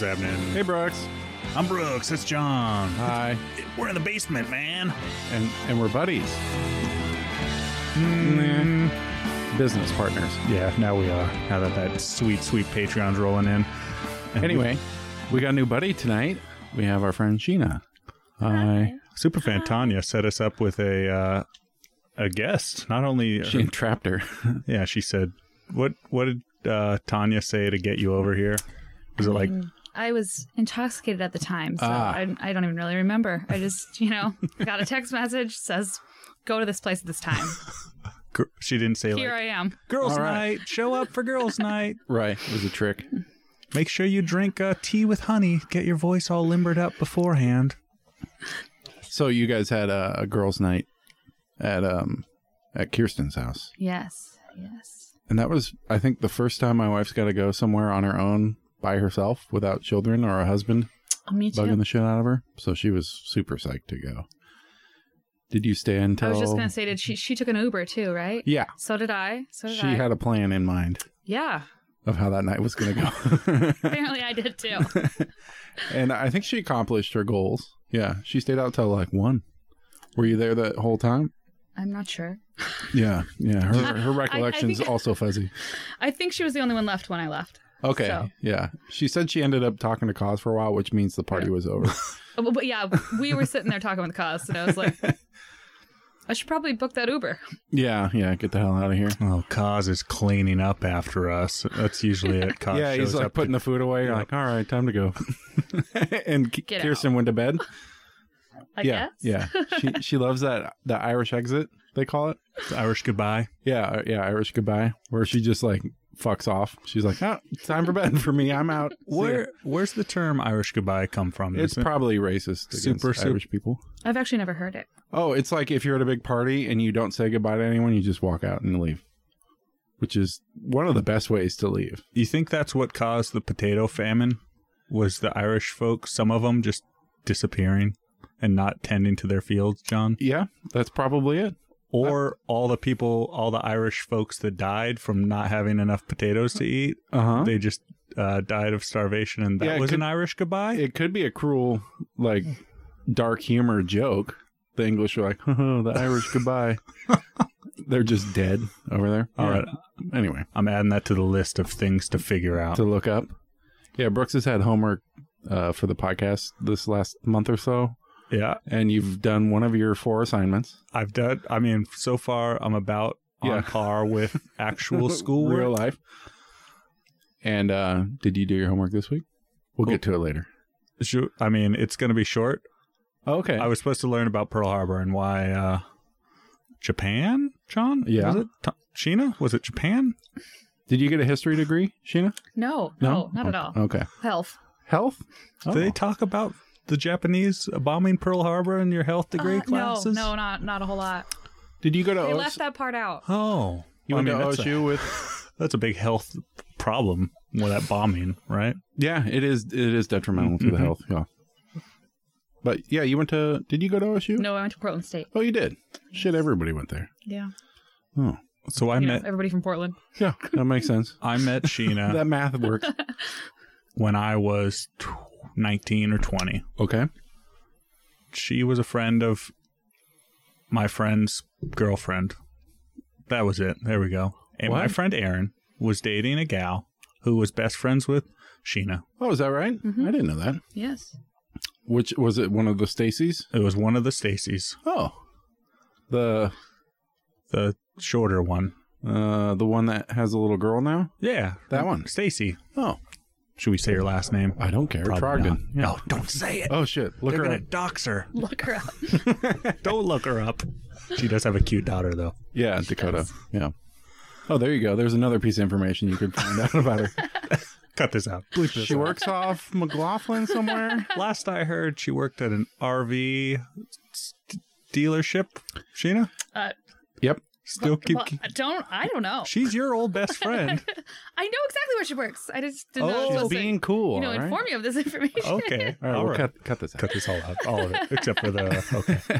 happening? Hey, Brooks. I'm Brooks. It's John. Hi. We're in the basement, man. And we're buddies. Business partners. Yeah, now we are. Now that sweet Patreon's rolling in. Anyway, we got a new buddy tonight. We have our friend Sheena. Hi. Superfan Tanya set us up with a guest. Not only She entrapped her. yeah, she said, "What did Tanya say to get you over here?" Was it like? I was intoxicated at the time, so I don't even really remember. I just, got a text message says, "Go to this place at this time." She didn't say Here I am. Girls' night. Show up for girls' night. Right. It was a trick. Make sure you drink tea with honey. Get your voice all limbered up beforehand. So you guys had a girls' night at Kirsten's house. Yes. And that was, I think, the first time my wife's got to go somewhere on her own by herself without children or a husband Me too. bugging the shit out of her. So she was super psyched to go. Did you stay until... I was just going to say, she took an Uber too, right? Yeah. So did I. She had a plan in mind Yeah. of how that night was going to go. Apparently I did too. And I think she accomplished her goals. Yeah. She stayed out till like 1. Were you there that whole time? I'm not sure. Yeah. Yeah. Her recollection's also fuzzy. I think she was the only one left when I left. Okay. So. Yeah. She said she ended up talking to Cause for a while, which means the party was over. But yeah, we were sitting there talking with Cause, and I was like, I should probably book that Uber. Yeah. Get the hell out of here. Oh, Kaz is cleaning up after us. That's usually it. Kaz Yeah, he's shows like up putting the food away. You're like, all right, time to go. And Get Kirsten went to bed. I guess. Yeah. She loves the Irish exit, they call it. the Irish goodbye. Yeah, Irish goodbye, where she just like fucks off. She's like, oh, it's time for bed for me. I'm out. Where's the term Irish goodbye come from? It's probably racist against Irish people. I've actually never heard it. Oh, it's like if you're at a big party and you don't say goodbye to anyone, you just walk out and leave, which is one of the best ways to leave. You think that's what caused the potato famine? Was the Irish folks, some of them just disappearing and not tending to their fields, John? Yeah, that's probably it. Or all the Irish folks that died from not having enough potatoes to eat, they just died of starvation, and that was an Irish goodbye? It could be a cruel, like, dark humor joke. The English are like, oh, the Irish goodbye. They're just dead over there. All right. Anyway. I'm adding that to the list of things to figure out. To look up. Yeah, Brooks has had homework for the podcast this last month or so. Yeah. And you've done one of your 4 assignments. So far, I'm about on par with actual schoolwork. Real life. And did you do your homework this week? We'll get to it later. It's going to be short. Oh, okay. I was supposed to learn about Pearl Harbor and why Japan, John? Yeah. Was it Sheena? Was it Japan? Did you get a history degree, Sheena? No, not at all. Okay. Health? Oh. Did they talk about the Japanese bombing Pearl Harbor in your health degree classes? No, not a whole lot. Did you go to They left that part out. Oh. You went to OSU with... That's a big health problem with that bombing, right? Yeah, it is detrimental to the health, yeah. But yeah, did you go to OSU? No, I went to Portland State. Oh, you did? Shit, everybody went there. Yeah. Oh. So I met... everybody from Portland. Yeah, that makes sense. I met Sheena... That math works. When I was 19 or 20. Okay. She was a friend of my friend's girlfriend. That was it. There we go. And my friend Aaron was dating a gal who was best friends with Sheena. Oh, is that right? Mm-hmm. I didn't know that. Yes. Which was it? One of the Stacys? It was one of the Stacys. Oh, the shorter one. The one that has a little girl now. Yeah, that one. Stacy. Oh, should we say her last name? I don't care. Probably Trogdon. Yeah. No, don't say it. Oh shit! They're gonna dox her. Look her up. Don't look her up. She does have a cute daughter, though. Yeah, Dakota. Yeah. Oh, there you go. There's another piece of information you could find out about her. Cut this out. Bleep this she out. works off McLaughlin somewhere. Last I heard, she worked at an RV dealership. Sheena? Yep. Still keep. I don't know. She's your old best friend. I know exactly where she works. I just didn't know. She's She's being cool. inform me of this information. Okay. All right, we'll cut this out. Cut this all out. All of it. Except for the... Okay.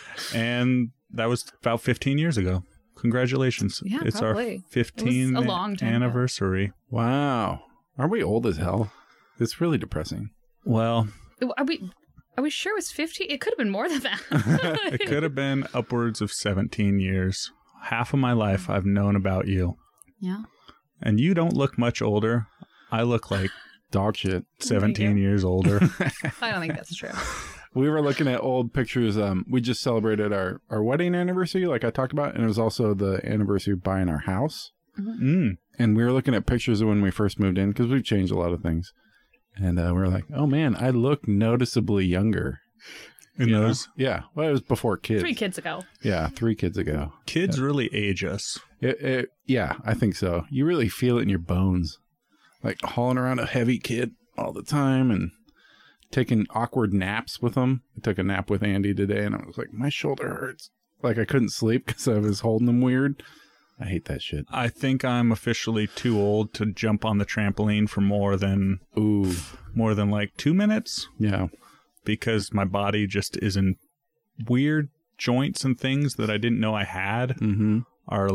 And that was about 15 years ago. Congratulations. Yeah, it's probably. our 15th a long time anniversary. Wow. Aren't we old as hell? It's really depressing. Well, Are we sure it was 50? It could have been more than that. it could have been upwards of 17 years. Half of my life I've known about you. Yeah. And you don't look much older. I look like Dog shit. 17 years older. I don't think that's true. We were looking at old pictures. We just celebrated our wedding anniversary, like I talked about, and it was also the anniversary of buying our house. Mm. And we were looking at pictures of when we first moved in, because we've changed a lot of things. And we were like, oh man, I look noticeably younger. In those? Yeah. Well, it was before kids. 3 kids ago. Yeah, 3 kids ago. Kids really age us. Yeah, I think so. You really feel it in your bones. Like hauling around a heavy kid all the time and taking awkward naps with them. I took a nap with Andy today and I was like, my shoulder hurts. Like I couldn't sleep because I was holding them weird. I hate that shit. I think I'm officially too old to jump on the trampoline for more than like 2 minutes. Yeah. Because my body just is in weird joints and things that I didn't know I had are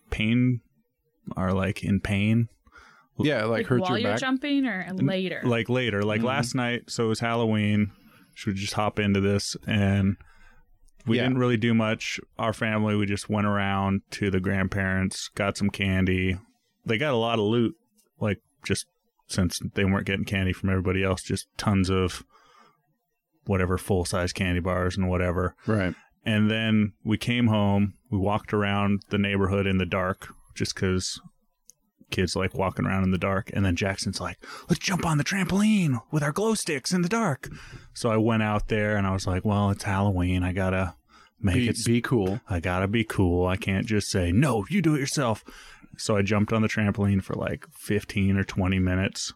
in pain. Yeah, like hurt while your you're back. jumping or later? Like later. Like last night, so it was Halloween. Should we just hop into this? And we didn't really do much. Our family, we just went around to the grandparents, got some candy. They got a lot of loot, like just since they weren't getting candy from everybody else, just tons of whatever full-size candy bars and whatever. Right. And then we came home. We walked around the neighborhood in the dark just because kids like walking around in the dark. And then Jackson's like, let's jump on the trampoline with our glow sticks in the dark. So I went out there and I was like, well, it's Halloween. I gotta be cool. I gotta be cool. I can't just say, no, you do it yourself. So I jumped on the trampoline for like 15 or 20 minutes.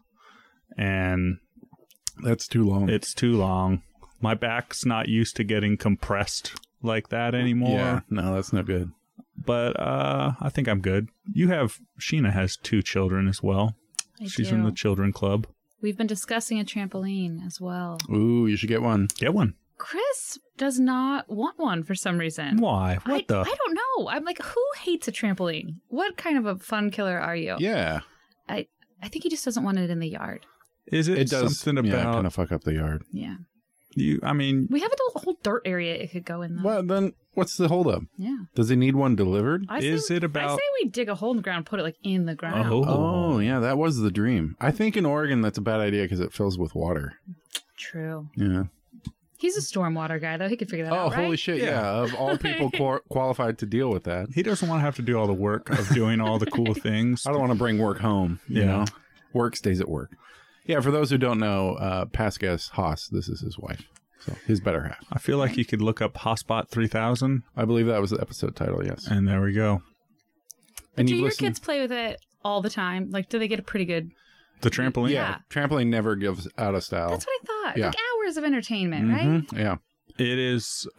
And that's too long. It's too long. My back's not used to getting compressed like that anymore. Yeah, no, that's no good. But I think I'm good. Sheena has 2 children as well. She's in the children club. We've been discussing a trampoline as well. Ooh, you should get one. Get one. Chris does not want one for some reason. Why? I don't know. I'm like, who hates a trampoline? What kind of a fun killer are you? Yeah. I think he just doesn't want it in the yard. Is it something about... Yeah, kind of fuck up the yard. Yeah. We have a whole dirt area it could go in, though. Well, then what's the holdup? Yeah. Does he need one delivered? I say we dig a hole in the ground, put it like in the ground. Oh, yeah, that was the dream. I think in Oregon that's a bad idea because it fills with water. True. Yeah. He's a stormwater guy, though. He could figure that out, right? Oh, holy shit, yeah. Of all people qualified to deal with that. He doesn't want to have to do all the work of doing all the cool things. I don't want to bring work home, you know? Work stays at work. Yeah, for those who don't know, past guest Haas, this is his wife. So his better half. I feel like you could look up Hotspot 3000. I believe that was the episode title, yes. And there we go. And do your kids play with it all the time? Like, do they get a pretty good... The trampoline? Yeah. Trampoline never gives out of style. That's what I thought. Yeah. Like hours of entertainment, right? Yeah. It is...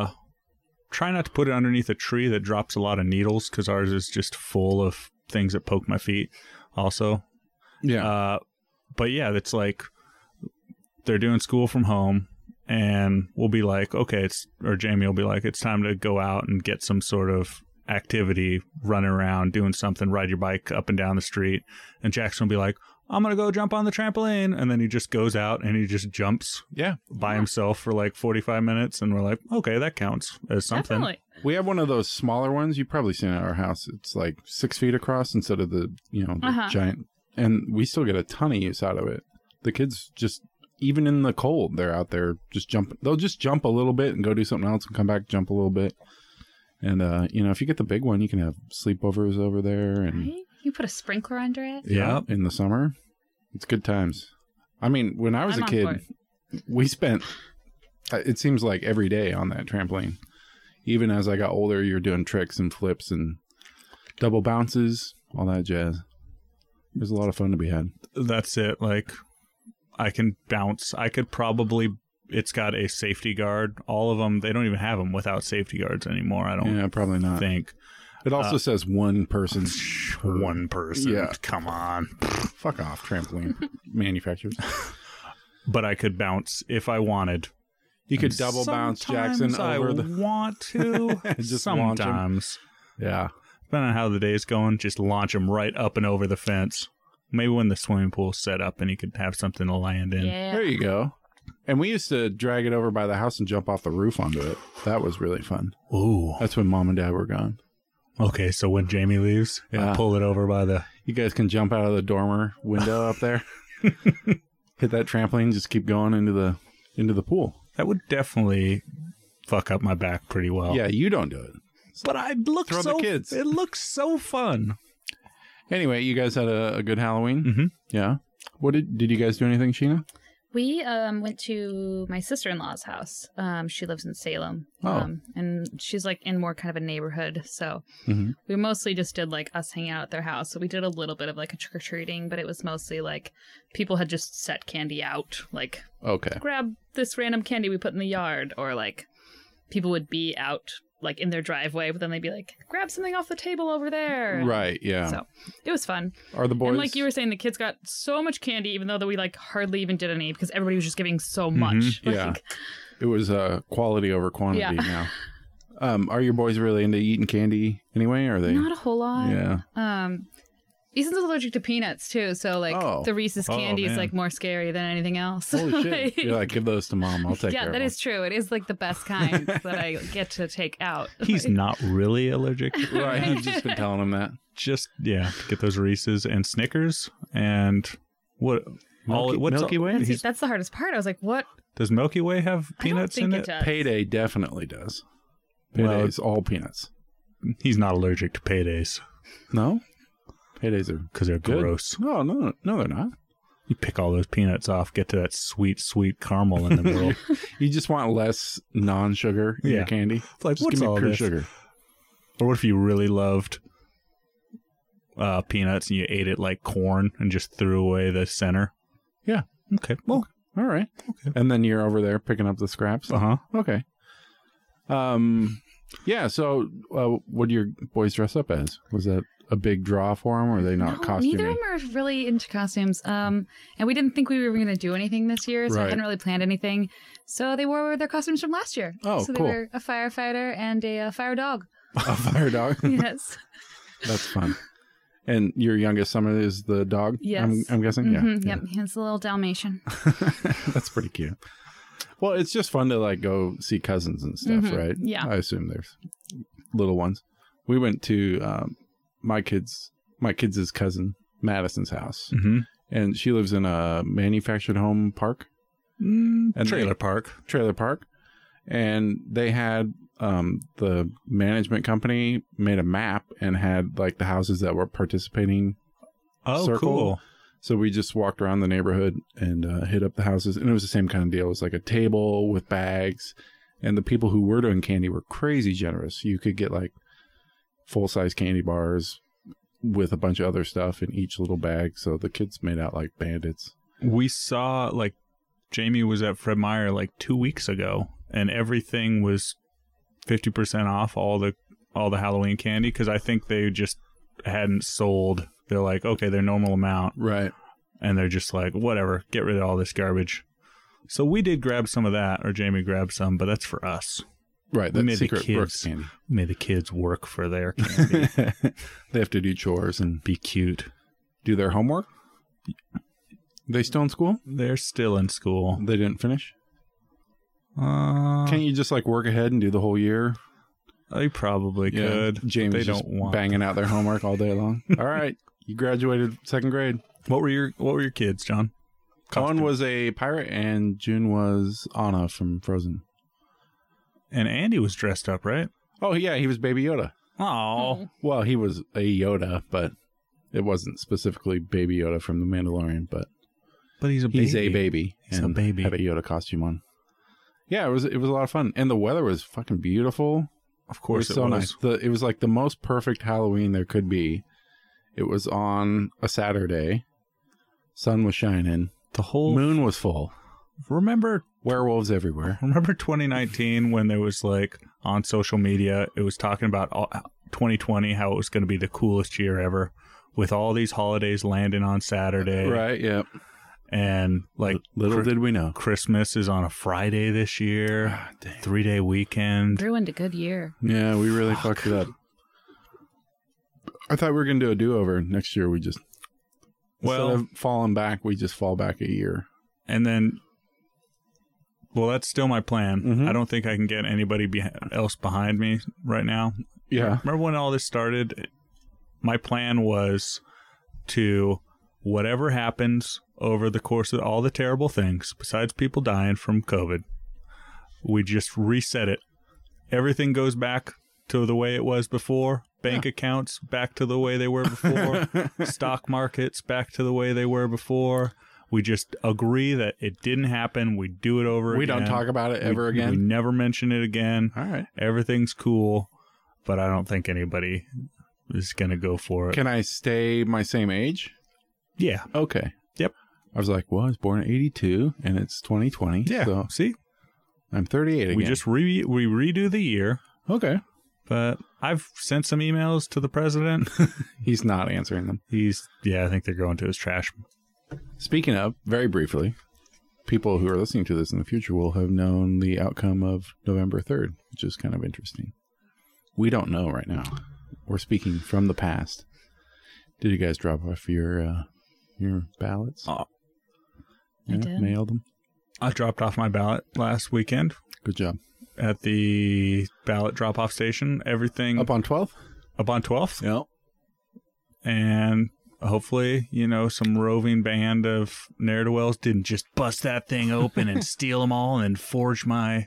try not to put it underneath a tree that drops a lot of needles because ours is just full of things that poke my feet also. Yeah. But yeah, it's like they're doing school from home and we'll be like, okay, Jamie will be like, it's time to go out and get some sort of activity, running around, doing something, ride your bike up and down the street. And Jackson will be like, I'm going to go jump on the trampoline. And then he just goes out and he just jumps by himself for like 45 minutes. And we're like, okay, that counts as something. Definitely. We have one of those smaller ones. You've probably seen it at our house. It's like 6 feet across instead of the, the giant. And we still get a ton of use out of it. The kids just, even in the cold, they're out there just jumping. They'll just jump a little bit and go do something else and come back, jump a little bit. And, if you get the big one, you can have sleepovers over there. And right? You put a sprinkler under it? Yeah. In the summer. It's good times. I mean, when I was a kid, we spent, it seems like every day on that trampoline. Even as I got older, you're doing tricks and flips and double bounces, all that jazz. There's a lot of fun to be had. That's it. Like, I can bounce. I could probably... It's got a safety guard. All of them, they don't even have them without safety guards anymore. I don't. Yeah, probably not. Think. It also says one person. One person. Yeah. Come on. Fuck off, trampoline manufacturers. But I could bounce if I wanted. You could double bounce Jackson over the. I want to. Just sometimes. Yeah. Depending on how the day's going, just launch him right up and over the fence. Maybe when the swimming pool's set up and you could have something to land in. Yeah. There you go. And we used to drag it over by the house and jump off the roof onto it. That was really fun. Ooh. That's when Mom and Dad were gone. Okay, so when Jamie leaves, I pull it over by the... You guys can jump out of the dormer window up there. Hit that trampoline, just keep going into the pool. That would definitely fuck up my back pretty well. Yeah, you don't do it. But the kids. It looks so fun. Anyway, you guys had a good Halloween? Mm-hmm. Yeah. What did you guys do anything, Sheena? We went to my sister-in-law's house. She lives in Salem. And she's like in more kind of a neighborhood. So we mostly just did like us hanging out at their house. So we did a little bit of like a trick-or-treating, but it was mostly like people had just set candy out. Like, grab this random candy we put in the yard. Or like people would be out like in their driveway, but then they'd be like, grab something off the table over there. Right, yeah. So it was fun. Are the boys... And like you were saying, the kids got so much candy, even though that we like hardly even did any because everybody was just giving so much. Yeah. It was quality over quantity now. Are your boys really into eating candy anyway? Or are they... Not a whole lot. Yeah. Ethan's allergic to peanuts too, so like the Reese's candy is like more scary than anything else. Holy shit! You're like, give those to Mom. I'll take care of them. Yeah, that is true. It is like the best kind that I get to take out. He's not really allergic. Right. You've just been telling him that. Just get those Reese's and Snickers and what's Milky Way? That's the hardest part. I was like, what? Does Milky Way have peanuts in it? Does. Payday definitely does. Payday's all peanuts. He's not allergic to paydays. No? Paydays are... Because they're good. Gross. No, they're not. You pick all those peanuts off, get to that sweet, sweet caramel in the middle. You just want less non-sugar in your candy. Like, just give me pure sugar. Or what if you really loved peanuts and you ate it like corn and just threw away the center? Yeah. Okay. Well, all right. Okay. And then you're over there picking up the scraps? Uh-huh. Okay. Yeah, so what do your boys dress up as? Was that a big draw for them, or are they not costuming? Neither of them are really into costumes. And we didn't think we were going to do anything this year, so I hadn't really planned anything. So they wore their costumes from last year. Oh, so cool. they were a firefighter and a fire dog. A fire dog? Yes. That's fun. And your youngest son is the dog? Yes. I'm guessing? Mm-hmm. Yep, he's a little Dalmatian. That's pretty cute. Well, it's just fun to like go see cousins and stuff, right? Yeah. I assume there's little ones. We went to my kids' cousin Madison's house, and she lives in a manufactured home park, trailer park, and they had the management company made a map and had like the houses that were participating. Oh, circle. Cool. So we just walked around the neighborhood and hit up the houses, and it was the same kind of deal. It was like a table with bags, and the people who were doing candy were crazy generous. You could get like full-size candy bars with a bunch of other stuff in each little bag, so the kids made out like bandits. We saw, like, Jamie was at Fred Meyer like 2 weeks ago, and everything was 50% off, all the Halloween candy, because I think they just hadn't sold. They're like, okay, their normal amount. Right. And they're just like, whatever, get rid of all this garbage. So we did grab some of that, or Jamie grabbed some, but that's for us. Right, that's secret Brooks candy. We made the kids work for their candy. They have to do chores and be cute. Do their homework? They still in school? They're still in school. They didn't finish? Can't you just like work ahead and do the whole year? They probably could. James they just don't want banging out their homework all day long. All right, you graduated 2nd grade. What were your kids, John? Costume. Owen was a pirate, and June was Anna from Frozen. And Andy was dressed up, right? Oh yeah, he was Baby Yoda. Oh, well, he was a Yoda, but it wasn't specifically Baby Yoda from The Mandalorian. But he's a baby. He's a baby. He's a baby. Had a Yoda costume on. Yeah, it was a lot of fun, and the weather was fucking beautiful. Of course, it was so nice. It was like the most perfect Halloween there could be. It was on a Saturday. Sun was shining. The whole moon was full. Remember werewolves everywhere. Remember 2019 when there was like on social media, it was talking about 2020, how it was going to be the coolest year ever with all these holidays landing on Saturday. Right. Yeah. And like little did we know, Christmas is on a Friday this year. 3-day weekend. Ruined a good year. Yeah, we really fucked it up. I thought we were going to do a do-over. Next year we just Instead of falling back, we just fall back a year. And then, well, that's still my plan. Mm-hmm. I don't think I can get anybody else behind me right now. Yeah. Remember when all this started? My plan was to, whatever happens over the course of all the terrible things, besides people dying from COVID, we just reset it. Everything goes back to the way it was before. Bank accounts back to the way they were before. Stock markets back to the way they were before. We just agree that it didn't happen. We do it over again. We don't talk about it ever again? We never mention it again. All right. Everything's cool, but I don't think anybody is going to go for it. Can I stay my same age? Yeah. Okay. Yep. I was like, well, I was born in 82, and it's 2020. Yeah. So see? I'm 38 again. We just we redo the year. Okay. But I've sent some emails to the president. He's not answering them. I think they're going to his trash. Speaking of, very briefly, people who are listening to this in the future will have known the outcome of November 3rd, which is kind of interesting. We don't know right now. We're speaking from the past. Did you guys drop off your ballots? I did. Mailed them? I dropped off my ballot last weekend. Good job. At the ballot drop-off station. Everything... Up on 12th? Up on 12th. Yep. And hopefully, some roving band of ne'er-do-wells didn't just bust that thing open and steal them all and then forge my...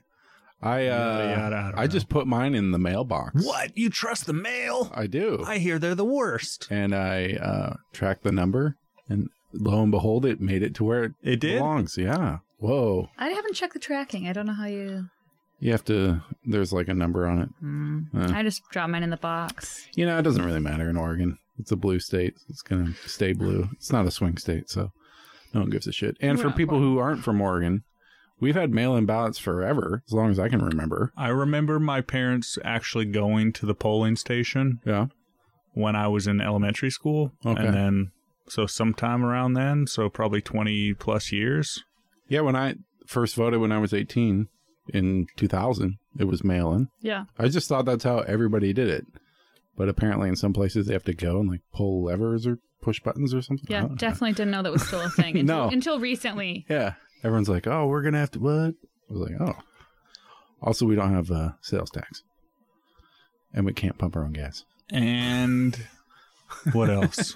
I just put mine in the mailbox. What? You trust the mail? I do. I hear they're the worst. And I tracked the number, and lo and behold, it made it to where it belongs. Yeah. Whoa. I haven't checked the tracking. I don't know how you... You have to... There's like a number on it. I just drop mine in the box. It doesn't really matter in Oregon. It's a blue state. It's going to stay blue. It's not a swing state, so no one gives a shit. And for people who aren't from Oregon... We've had mail-in ballots forever, as long as I can remember. I remember my parents actually going to the polling station when I was in elementary school. Okay. And then, so sometime around then, so probably 20 plus years. Yeah, when I first voted when I was 18 in 2000, it was mail-in. Yeah. I just thought that's how everybody did it. But apparently in some places they have to go and pull levers or push buttons or something. Yeah, definitely didn't know that was still a thing until recently. Yeah. Everyone's like, oh, we're going to have to, what? I was like, oh. Also, we don't have sales tax. And we can't pump our own gas. And what else?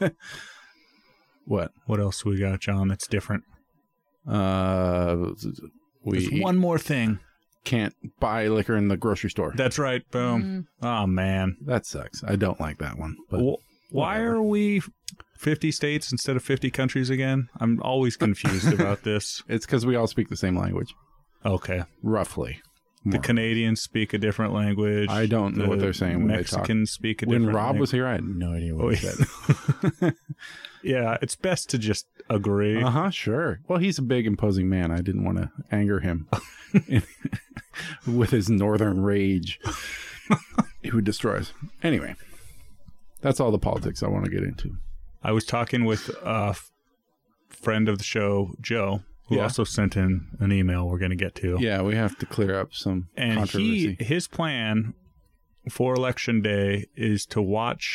What? What else we got, John, that's different? There's one more thing. Can't buy liquor in the grocery store. That's right. Boom. Oh, man. That sucks. I don't like that one. But why are we 50 states instead of 50 countries again? I'm always confused about this. It's because we all speak the same language. Okay. Roughly. The Canadians speak a different language. I don't know what they're saying when Mexicans speak a different language. When Rob was here, I had no idea what he said. Yeah, it's best to just agree. Sure. Well, he's a big, imposing man. I didn't want to anger him with his northern rage. He would destroy us. Anyway, that's all the politics I want to get into. I was talking with a friend of the show, Joe, who also sent in an email we're going to get to. Yeah, we have to clear up some controversy. His plan for Election Day is to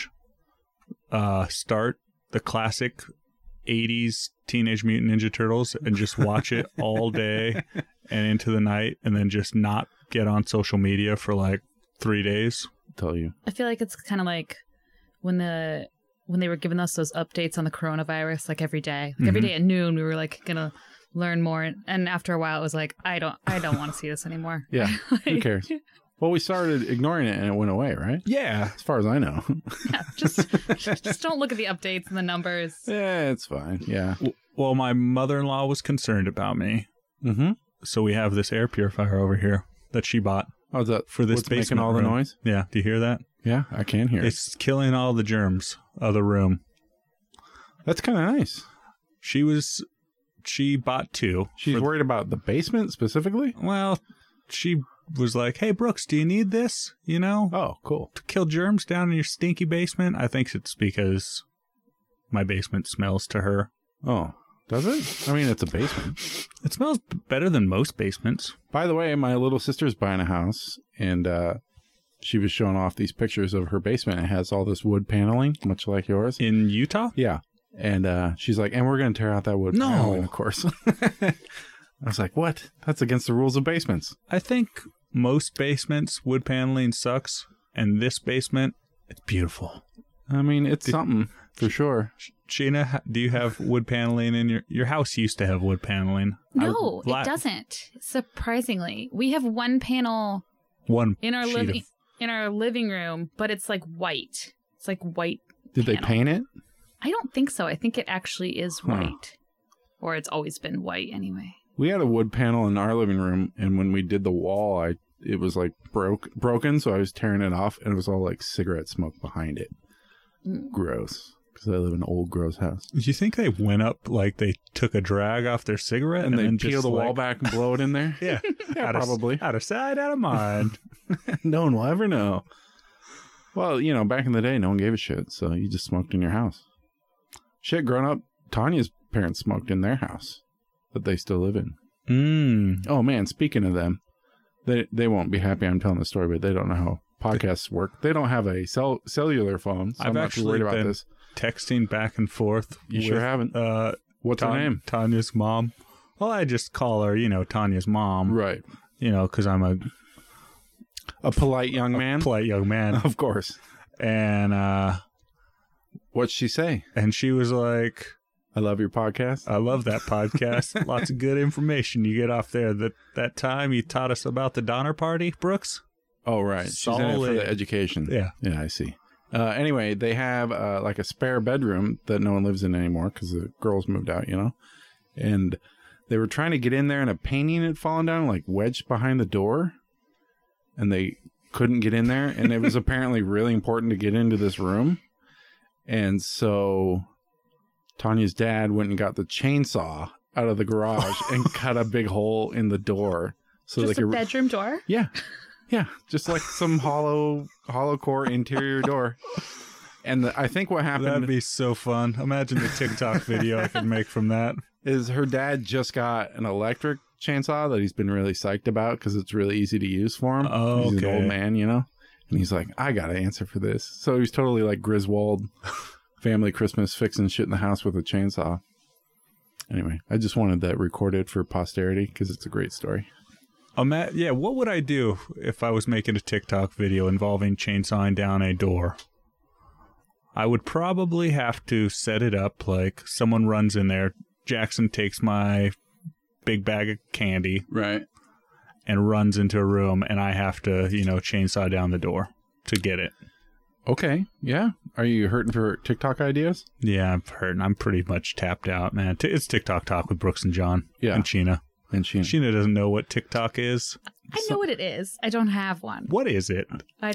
start the classic 80s Teenage Mutant Ninja Turtles and just watch it all day and into the night and then just not get on social media for 3 days. Tell you. I feel like it's kind of like when they were giving us those updates on the coronavirus, every day. Every day at noon, we were gonna learn more. And after a while, it was I don't want to see this anymore. Yeah, who cares? Well, we started ignoring it and it went away, right? Yeah, as far as I know. Yeah, just don't look at the updates and the numbers. Yeah, it's fine. Yeah. Well, my mother-in-law was concerned about me. Mm-hmm. So we have this air purifier over here that she bought. Oh, is that for this basement making all room. The noise? Yeah. Do you hear that? Yeah, I can hear it. It's killing all the germs of the room. That's kind of nice. She bought two. She's worried about the basement specifically? Well, she was like, hey, Brooks, do you need this? Oh, cool. To kill germs down in your stinky basement? I think it's because my basement smells to her. Oh, does it? I mean, it's a basement. It smells better than most basements. By the way, my little sister's buying a house, and she was showing off these pictures of her basement. It has all this wood paneling, much like yours. In Utah? Yeah. And she's like, and we're going to tear out that wood paneling, of course. I was like, what? That's against the rules of basements. I think most basements, wood paneling sucks. And this basement, it's beautiful. I mean, it's something for sure. Sheena, do you have wood paneling in your house? Used to have wood paneling. No, it doesn't. Surprisingly, we have one panel in our living room, but it's like white. It's like white. Did they paint it? I don't think so. I think it actually is white, or it's always been white anyway. We had a wood panel in our living room, and when we did the wall, it was like broken, so I was tearing it off, and it was all like cigarette smoke behind it. Gross. Because I live in an old, gross house. Do you think they went up like they took a drag off their cigarette and then peel the wall back and blow it in there? Yeah, probably. Out of sight, out of mind. No one will ever know. Well, back in the day, no one gave a shit, so you just smoked in your house. Shit, growing up, Tanya's parents smoked in their house that they still live in. Oh, man, speaking of them, they won't be happy I'm telling the story, but they don't know how podcasts work. They don't have a cellular phone, so I'm not too worried about this. Texting back and forth. You sure haven't. What's her name? Tanya's mom. Well, I just call her, Tanya's mom. Right. Because I'm a polite young man. Polite young man. Of course. And what'd she say? And she was like, I love your podcast. I love that podcast. Lots of good information you get off there. That time you taught us about the Donner Party, Brooks. Oh, right. She's in it for the education. Yeah. Yeah, I see. Anyway, they have like a spare bedroom that no one lives in anymore because the girls moved out, and they were trying to get in there and a painting had fallen down, like wedged behind the door, and they couldn't get in there. And it was apparently really important to get into this room. And so Tanya's dad went and got the chainsaw out of the garage and cut a big hole in the door. So just like a bedroom door? Yeah. Yeah, just like some hollow core interior door. And I think what happened... That'd be so fun. Imagine the TikTok video I could make from that. Is her dad just got an electric chainsaw that he's been really psyched about because it's really easy to use for him. Oh, he's okay. an old man, And he's like, I got to answer for this. So he's totally like Griswold, family Christmas, fixing shit in the house with a chainsaw. Anyway, I just wanted that recorded for posterity because it's a great story. What would I do if I was making a TikTok video involving chainsawing down a door? I would probably have to set it up like someone runs in there. Jackson takes my big bag of candy. Right. And runs into a room, and I have to, chainsaw down the door to get it. Okay. Yeah. Are you hurting for TikTok ideas? Yeah, I'm hurting. I'm pretty much tapped out, man. It's TikTok talk with Brooks and John. Yeah. And Sheena. Sheena doesn't know what TikTok is. I know what it is. I don't have one. What is it?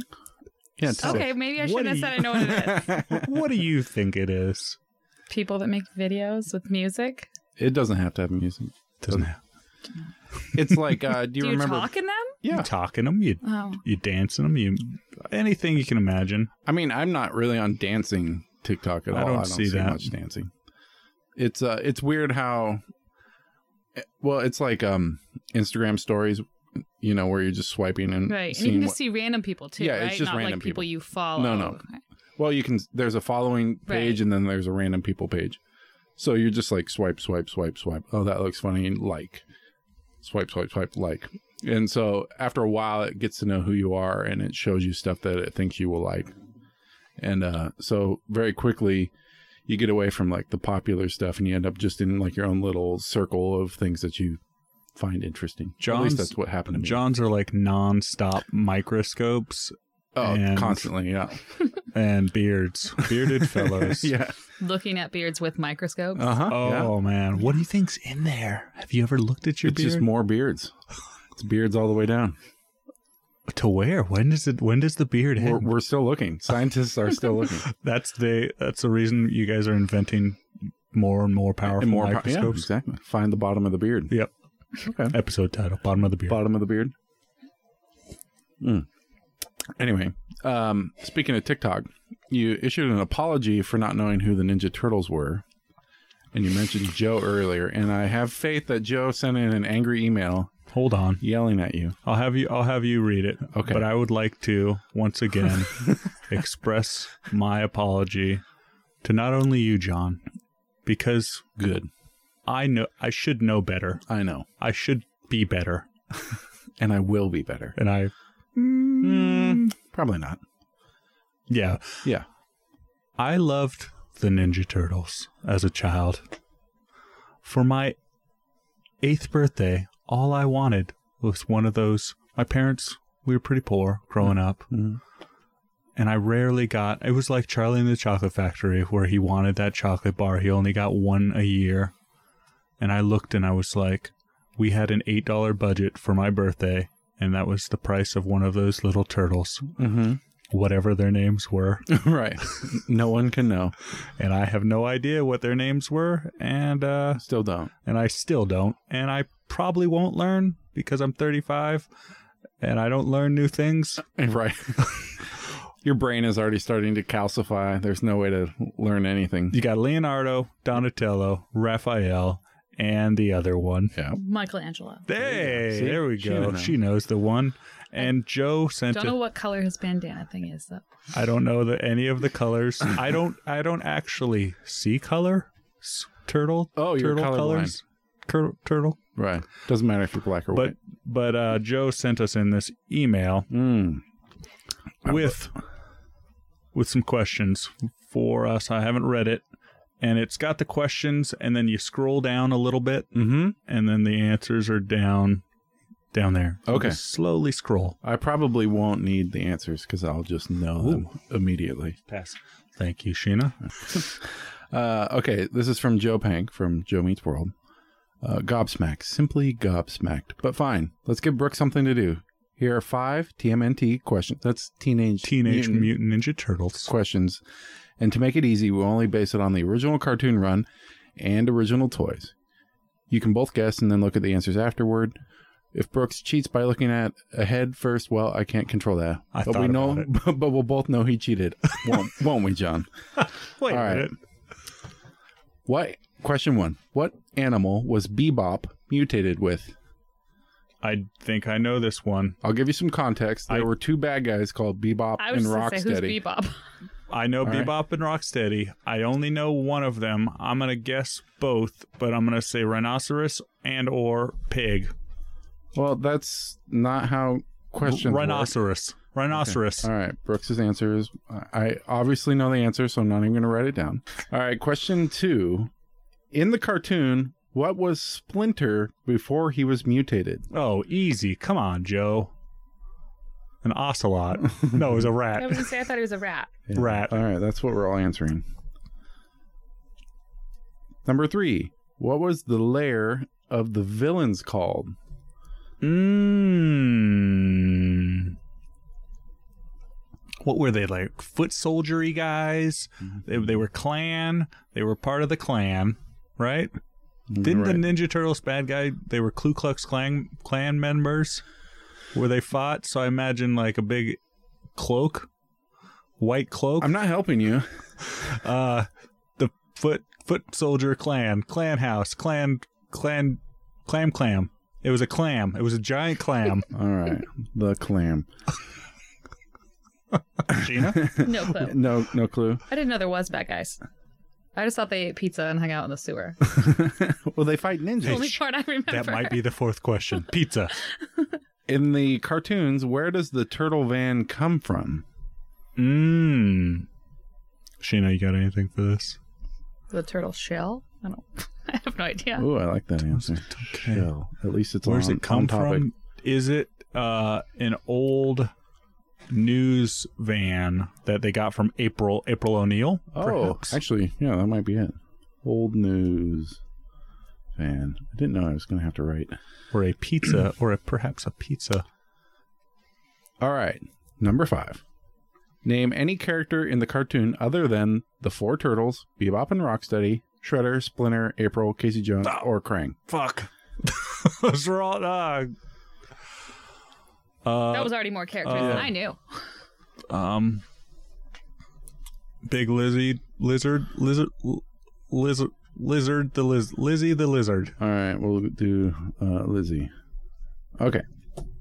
Okay, maybe I shouldn't have said I know what it is. What do you think it is? People that make videos with music? It doesn't have to have music. Doesn't have. It's like, do you remember? Do you talk in them? Yeah. You talk in them. You dance in them. Anything you can imagine. I mean, I'm not really on dancing TikTok at all. I don't see much dancing. It's weird how... Well, it's like Instagram stories, where you're just swiping and right, and you can just see random people too. Yeah, right? it's just not random like people you follow. No. Okay. Well, you can. There's a following page, and then there's a random people page. So you're just like swipe. Oh, that looks funny. Like swipe, like. And so after a while, it gets to know who you are, and it shows you stuff that it thinks you will like. And so very quickly, you get away from like the popular stuff and you end up just in like your own little circle of things that you find interesting. At least that's what happened to me. John's are like non-stop microscopes. Constantly, yeah. And bearded fellows. Yeah. Looking at beards with microscopes. Uh-huh. Oh, man. What do you think's in there? Have you ever looked at your beard? It's just more beards. It's beards all the way down. To where? When does the beard end? We're still looking. Scientists are still looking. That's the reason you guys are inventing more and more powerful microscopes. Yeah, exactly. Find the bottom of the beard. Yep. Okay. Episode title: Bottom of the Beard. Bottom of the beard. Anyway, speaking of TikTok, you issued an apology for not knowing who the Ninja Turtles were, and you mentioned Joe earlier. And I have faith that Joe sent in an angry email. Hold on. Yelling at you. I'll have you read it. Okay. But I would like to once again express my apology to not only you, John, because good. I should know better. I know. I should be better. And I will be better. And I... probably not. Yeah. Yeah. I loved the Ninja Turtles as a child. For my 8th birthday, all I wanted was one of those. My parents, we were pretty poor growing up. Mm-hmm. And I rarely got... It was like Charlie and the Chocolate Factory, where he wanted that chocolate bar. He only got one a year. And I looked and I was like, we had an $8 budget for my birthday, and that was the price of one of those little turtles. Mm-hmm. Whatever their names were. Right. No one can know. And I have no idea what their names were, and still don't. And I still don't. And I probably won't learn because I'm 35 and I don't learn new things. Right. Your brain is already starting to calcify. There's no way to learn anything. You got Leonardo, Donatello, Raphael, and the other one. Yeah. Michelangelo. Hey, there we go. She knows the one. And Joe sent Don't know what color his bandana thing is, though. I don't know any of the colors. I don't actually see color. Turtle. Oh, you're turtle colors. Turtle. Right. Doesn't matter if you're black or white. But Joe sent us in this email with some questions for us. I haven't read it. And it's got the questions, and then you scroll down a little bit, and then the answers are down there. Okay. Just slowly scroll. I probably won't need the answers because I'll just know them immediately. Pass. Thank you, Sheena. Okay, this is from Joe Pank from Joe Meets World. Gobsmacked. Simply gobsmacked. But fine. Let's give Brooke something to do. Here are 5 TMNT questions. That's Teenage Mutant Ninja Turtles questions. And to make it easy, we'll only base it on the original cartoon run and original toys. You can both guess and then look at the answers afterward. If Brooks cheats by looking at ahead first, well, I can't control that. But we'll both know he cheated. Won't we, John? Wait a minute. Question 1. What animal was Bebop mutated with? I think I know this one. I'll give you some context. There were 2 bad guys called Bebop and Rocksteady. Who's Bebop? I know Bebop and Rocksteady. I only know one of them. I'm going to guess both, but I'm going to say rhinoceros and or pig. Well, that's not how questions Rhinoceros. work. Rhinoceros. Okay. All right. Brooks' answer is... I obviously know the answer, so I'm not even going to write it down. All right. Question 2. In the cartoon, what was Splinter before he was mutated? Oh, easy. Come on, Joe. An ocelot. No, it was a rat. I was going to say, I thought he was a rat. Yeah. Rat. All right. That's what we're all answering. Number 3. What was the lair of the villains called? What were they, like foot soldiery guys? They were clan. They were part of the clan, right? Didn't the Ninja Turtles bad guy? They were Ku Klux Klan members, where they fought. So I imagine like a big cloak, white cloak. I'm not helping you. The foot soldier clan house, clam. It was a clam. It was a giant clam. All right. The clam. Sheena? No clue. No clue. I didn't know there was bad guys. I just thought they ate pizza and hung out in the sewer. Well, they fight ninjas. The only part I remember. That might be the 4th question. Pizza. In the cartoons, where does the turtle van come from? Sheena, you got anything for this? The turtle shell? I have no idea. Oh, I like that answer. Okay. Shell. At least it's Where's it come from? Is it an old news van that they got from April O'Neil? Perhaps? Actually, yeah, that might be it. Old news van. I didn't know I was going to have to write. Or a pizza, or perhaps a pizza. All right, number 5. Name any character in the cartoon other than the 4 turtles, Bebop and Rocksteady, Shredder, Splinter, April, Casey Jones, or Krang. Fuck. Those were all... that was already more characters than I knew. Big Lizzie the Lizard. All right, we'll do Lizzie. Okay.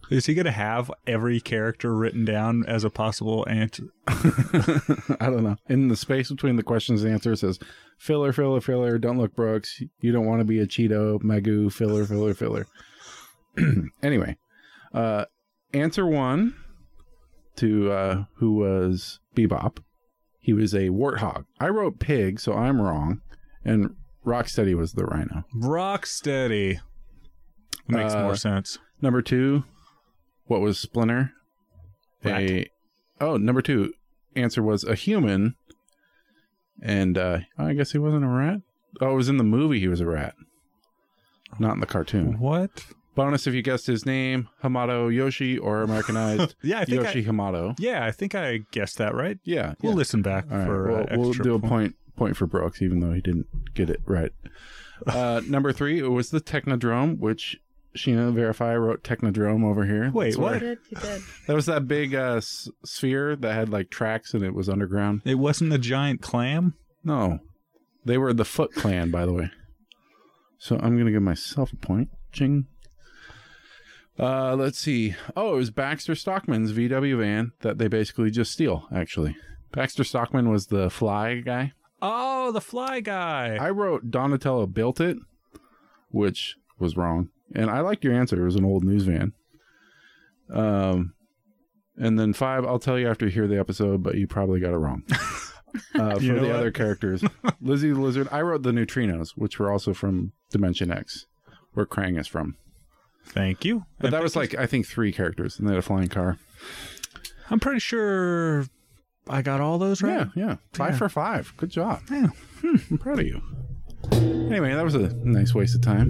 Is he going to have every character written down as a possible answer? I don't know. In the space between the questions and answers, it says, filler, filler, filler, don't look Brooks. You don't want to be a Cheeto, Magoo, filler, filler, filler. Anyway, answer 1 to who was Bebop. He was a warthog. I wrote pig, so I'm wrong. And Rocksteady was the rhino. Rocksteady. Makes more sense. Number 2, what was Splinter? Rat. Number 2, answer was a human. And I guess he wasn't a rat. Oh, it was in the movie he was a rat. Not in the cartoon. What? Bonus if you guessed his name, Hamato Yoshi, or Americanized Yoshi Hamato. Yeah, I think I guessed that right. Yeah. We'll listen back for we'll do a point for Brooks, even though he didn't get it right. Number 3, it was the Technodrome, which Sheena Verify wrote Technodrome over here. Wait, what? You did. That was that big sphere that had like tracks and it was underground. It wasn't a giant clam? No. They were the Foot Clan, by the way. So I'm going to give myself a point. Ching. Let's see. Oh, it was Baxter Stockman's VW van that they basically just steal, actually. Baxter Stockman was the fly guy. Oh, the fly guy. I wrote Donatello built it, which was wrong. And I liked your answer. It was an old news van. And then 5, I'll tell you after you hear the episode, but you probably got it wrong. For the other characters. Lizzie the Lizard. I wrote the Neutrinos, which were also from Dimension X, where Krang is from. Thank you. But that was like, I think 3 characters, and they had a flying car. I'm pretty sure I got all those right. Yeah. 5 for 5. Good job. Yeah. I'm proud of you. Anyway, that was a nice waste of time.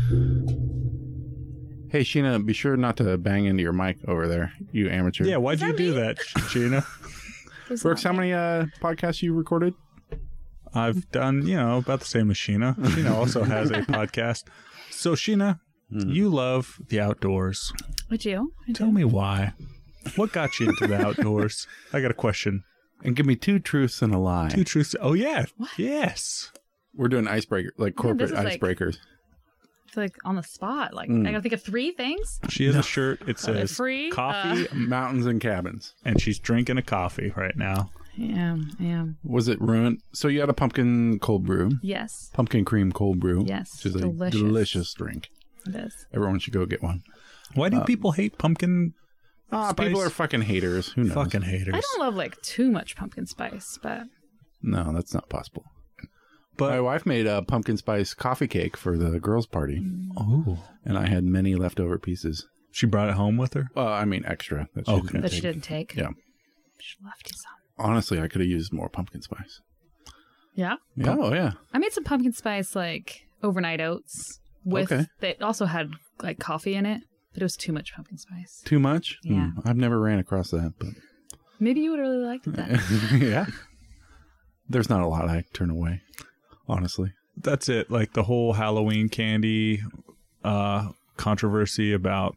Hey, Sheena, be sure not to bang into your mic over there, you amateur. Yeah, why'd you do that, Sheena? Brooks, how many podcasts you recorded? I've done, about the same as Sheena. Sheena also has a podcast. So, Sheena, you love the outdoors. I do. Tell me why. What got you into the outdoors? I got a question. And give me 2 truths and a lie. 2 truths. Oh, yeah. What? Yes. We're doing icebreaker, like corporate icebreakers. I feel like on the spot. Like, I gotta think of 3 things. She has a shirt. It says free coffee, mountains, and cabins. And she's drinking a coffee right now. Yeah. Was it ruined? So you had a pumpkin cold brew. Yes. Pumpkin cream cold brew. Yes. Which is a delicious drink. It is. Everyone should go get one. Why do people hate pumpkin spice? People are fucking haters. Who knows? Fucking haters. I don't love like too much pumpkin spice, but no, that's not possible. But my wife made a pumpkin spice coffee cake for the girls' party. Oh. And I had many leftover pieces. She brought it home with her? I mean, extra. That she didn't take? Yeah. She left you some. Honestly, I could have used more pumpkin spice. Yeah? Yeah. Oh, yeah. I made some pumpkin spice, like, overnight oats. That also had, like, coffee in it, but it was too much pumpkin spice. Too much? Yeah. I've never ran across that, but... Maybe you would have really liked it then. Yeah. There's not a lot I turn away, honestly. That's it. Like, the whole Halloween candy controversy about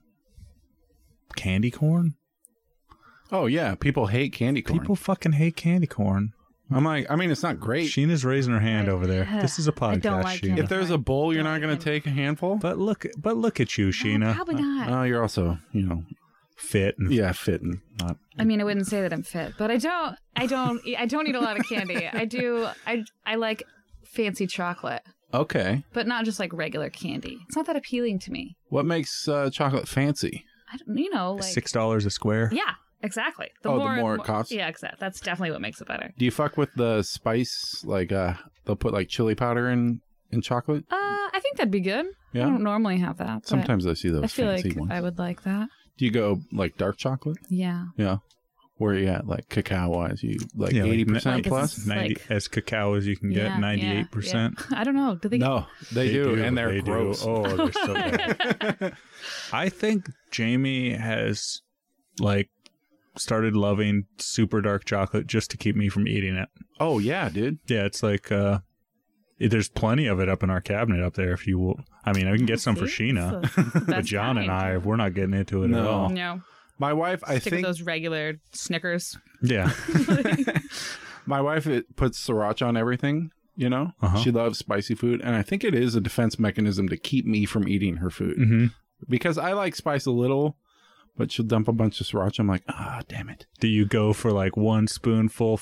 candy corn. Oh, yeah. People hate candy corn. People fucking hate candy corn. I'm like, I mean, it's not great. Sheena's raising her hand over there. This is a podcast, I don't like Sheena. If there's a bowl, you're not going to take a handful? But look at you, Sheena. No, probably not. Oh, you're also, fit. Fit and not. I mean, I wouldn't say that I'm fit, but I don't eat a lot of candy. I like fancy chocolate. Okay. But not just like regular candy. It's not that appealing to me. What makes chocolate fancy? I don't, like $6 a square. Yeah. Exactly. The more it costs? Yeah, exactly. That's definitely what makes it better. Do you fuck with the spice? Like, they'll put like chili powder in chocolate? I think that'd be good. Yeah? I don't normally have that. Sometimes I see those I feel fancy like ones. I would like that. Do you go like dark chocolate? Yeah. Yeah. Where are you at, like cacao wise? You like 80% like plus? 90 as cacao as you can get, 98%. Yeah. I don't know. Do they? No, they do, and they're gross. Oh, they're so bad. I think Jamie has like started loving super dark chocolate just to keep me from eating it. Oh yeah, dude. Yeah, it's like there's plenty of it up in our cabinet up there. If you will, I mean, I can get some for Sheena, but John and I, we're not getting into it at all. No. My wife, I think with those regular Snickers. Yeah. My wife puts sriracha on everything. She loves spicy food, and I think it is a defense mechanism to keep me from eating her food because I like spice a little. But she'll dump a bunch of sriracha. I'm like, damn it. Do you go for like one spoonful,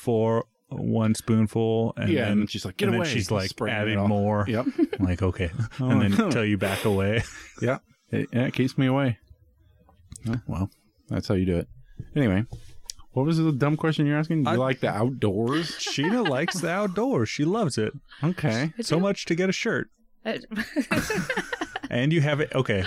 and yeah, then and she's like, get away. Then she's like Spraying adding more. Yep. I'm like, okay. And then tell you back away. Yeah. It keeps me away. Well, that's how you do it. Anyway, what was the dumb question you're asking? Do you like the outdoors? Sheena likes the outdoors. She loves it. Okay. So much to get a shirt. And you have it. Okay.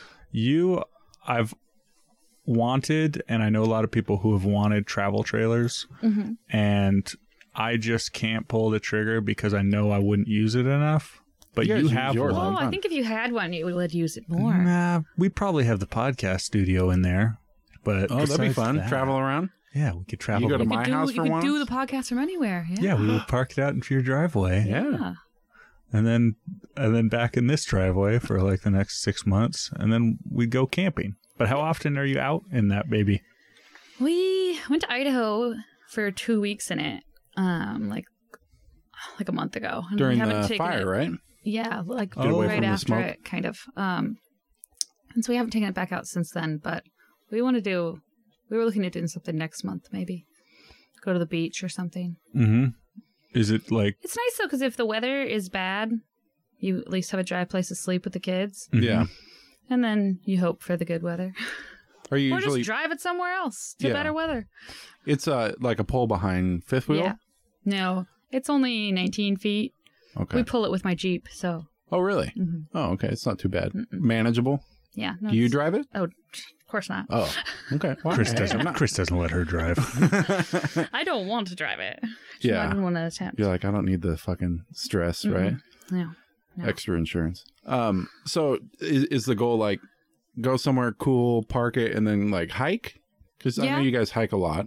I've wanted, and I know a lot of people who have wanted travel trailers, and I just can't pull the trigger because I know I wouldn't use it enough. But you have one. Oh, I think if you had one, you would use it more. Nah, we probably have the podcast studio in there. But that'd be fun. Travel around. Yeah, we could travel. You go to my house for one. You could do the podcast from anywhere. Yeah, we would park it out into your driveway. Yeah. And then back in this driveway for like the next 6 months, and then we'd go camping. But how often are you out in that baby? We went to Idaho for 2 weeks in it, like a month ago. And during the fire, right? Yeah, like right after it, kind of. And so we haven't taken it back out since then. But we were looking at doing something next month, maybe go to the beach or something. Mm-hmm. Is it like? It's nice though, because if the weather is bad, you at least have a dry place to sleep with the kids. Mm-hmm. Yeah. And then you hope for the good weather. Or just drive it somewhere else to better weather. It's like a pull behind fifth wheel? Yeah. No, it's only 19 feet. Okay. We pull it with my Jeep, so. Oh, really? Mm-hmm. Oh, okay. It's not too bad. Manageable? Yeah. No, Do you drive it? Oh, of course not. Oh, okay. Well, Chris doesn't let her drive. I don't want to drive it. Yeah. I didn't want to attempt. You're like, I don't need the fucking stress, right? No. Extra insurance. So is the goal like go somewhere cool, park it, and then like hike? Because I know you guys hike a lot.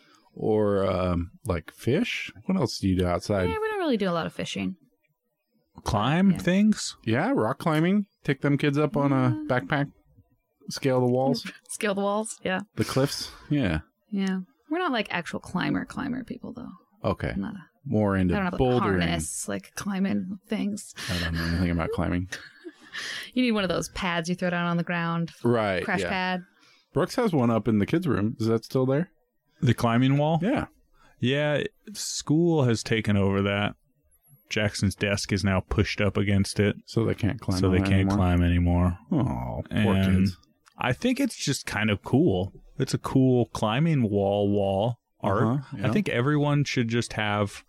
Or like fish? What else do you do outside? Yeah, we don't really do a lot of fishing. Climb things? Yeah, rock climbing. Take them kids up on a backpack. Scale the walls. Scale the walls, yeah. The cliffs, yeah. Yeah. We're not like actual climber people, though. Okay. Not more into I don't have bouldering. A harness, like climbing things. I don't know anything about climbing. You need one of those pads you throw down on the ground. Right. Crash pad. Brooks has one up in the kids' room. Is that still there? The climbing wall? Yeah. Yeah, school has taken over that. Jackson's desk is now pushed up against it. So they can't climb climb anymore. Oh, poor kids. I think it's just kind of cool. It's a cool climbing wall art. Yeah. I think everyone should just have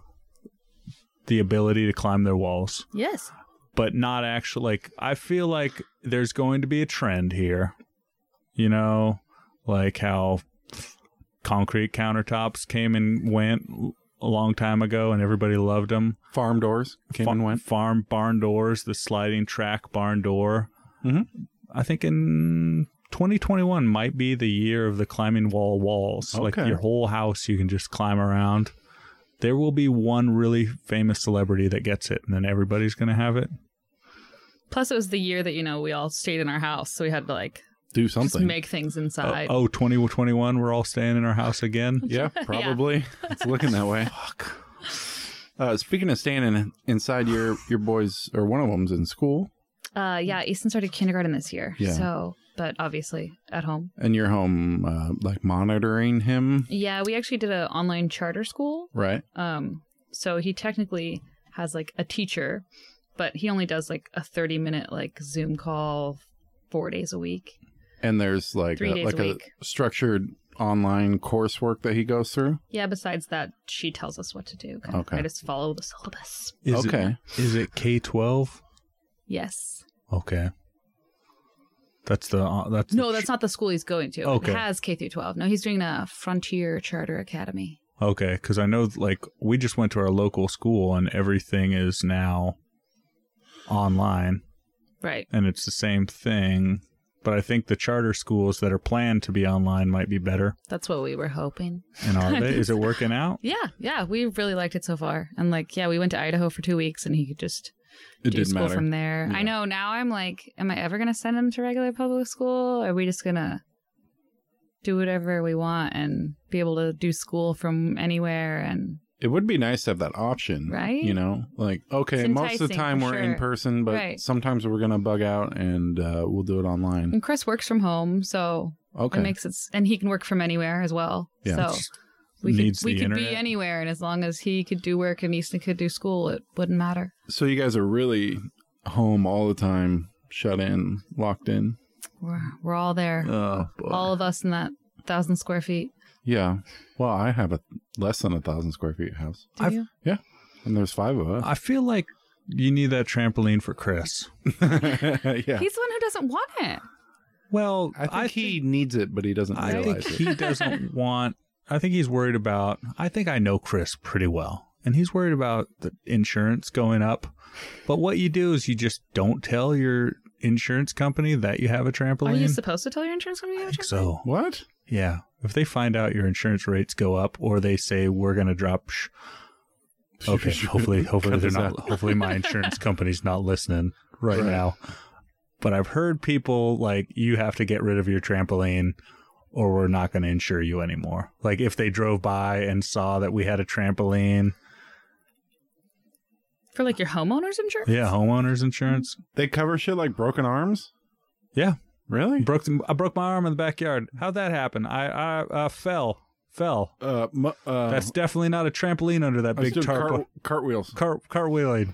the ability to climb their walls. Yes. But not actually, like, I feel like there's going to be a trend here. You know, like how concrete countertops came and went a long time ago and everybody loved them. Farm doors came and went. Farm barn doors, the sliding track barn door. Mm-hmm. I think in 2021 might be the year of the climbing wall walls. Okay. Like your whole house, you can just climb around. There will be one really famous celebrity that gets it, and then everybody's going to have it. Plus, it was the year that, we all stayed in our house, so we had to, like, do something. Just make things inside. 2021, we're all staying in our house again? Yeah, probably. It's looking that way. Fuck. Speaking of staying inside, your boys, or one of them's in school. Yeah, Easton started kindergarten this year. Yeah. So, but obviously at home. And you're home, like monitoring him? Yeah, we actually did an online charter school. Right. So he technically has like a teacher, but he only does like a 30-minute like Zoom call 4 days a week. And there's like a structured online coursework that he goes through? Yeah, besides that, she tells us what to do. Okay. I just follow the syllabus. Is it K-12? Yes. Okay. That's No, that's not the school he's going to. Okay. It has K through 12. No, he's doing a Frontier Charter Academy. Okay, because I know, like, we just went to our local school and everything is now online. Right. And it's the same thing. But I think the charter schools that are planned to be online might be better. That's what we were hoping. And are they? Is it working out? Yeah. We really liked it so far. And like, we went to Idaho for 2 weeks and he could just do school from there. Yeah. I know. Now I'm like, am I ever going to send him to regular public school? Or are we just going to do whatever we want and be able to do school from anywhere? And it would be nice to have that option, right? Like, okay, most of the time we're in person, but sometimes we're going to bug out and we'll do it online. And Chris works from home, so Okay. It makes it, and he can work from anywhere as well. Yeah. So we could internet. be anywhere, and as long as he could do work and Easton could do school, it wouldn't matter. So you guys are really home all the time, shut in, locked in. We're all there. Oh, boy. All of us in that 1,000 square feet. Yeah. Well, I have a less than 1,000 square feet house. Do you? Yeah. And there's 5 of us. I feel like you need that trampoline for Chris. Yeah. He's the one who doesn't want it. Well, I think he needs it, but he doesn't I realize think it. he doesn't want. I think he's worried about. I think I know Chris pretty well, and he's worried about the insurance going up. But what you do is you just don't tell your insurance company that you have a trampoline. Are you supposed to tell your insurance company you have a trampoline? So What? yeah, if they find out your insurance rates go up, or they say we're going to drop. Okay, hopefully they're not. Hopefully my insurance company's not listening right now. But I've heard people like, you have to get rid of your trampoline or we're not going to insure you anymore. Like if they drove by and saw that we had a trampoline. For like your homeowner's insurance? Yeah, homeowner's insurance. They cover shit like broken arms? Yeah. Really? I broke my arm in the backyard. How'd that happen? I fell. That's definitely not a trampoline under that big tarp. Cartwheels. Cartwheeling.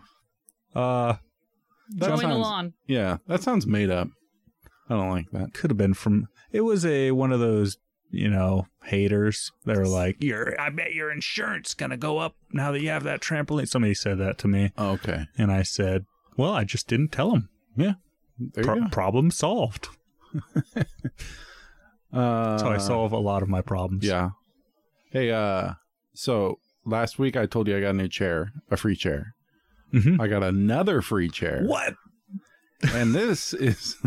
That Mowing the sounds, lawn. yeah, that sounds made up. I don't like that. Could have been from. It was one of those, haters. They were like, I bet your insurance gonna go up now that you have that trampoline. Somebody said that to me. Oh, okay. And I said, well, I just didn't tell them. Yeah. There you go. Problem solved. That's how I solve a lot of my problems. Yeah. Hey, so last week I told you I got a new chair, a free chair. Mm-hmm. I got another free chair. What? And this is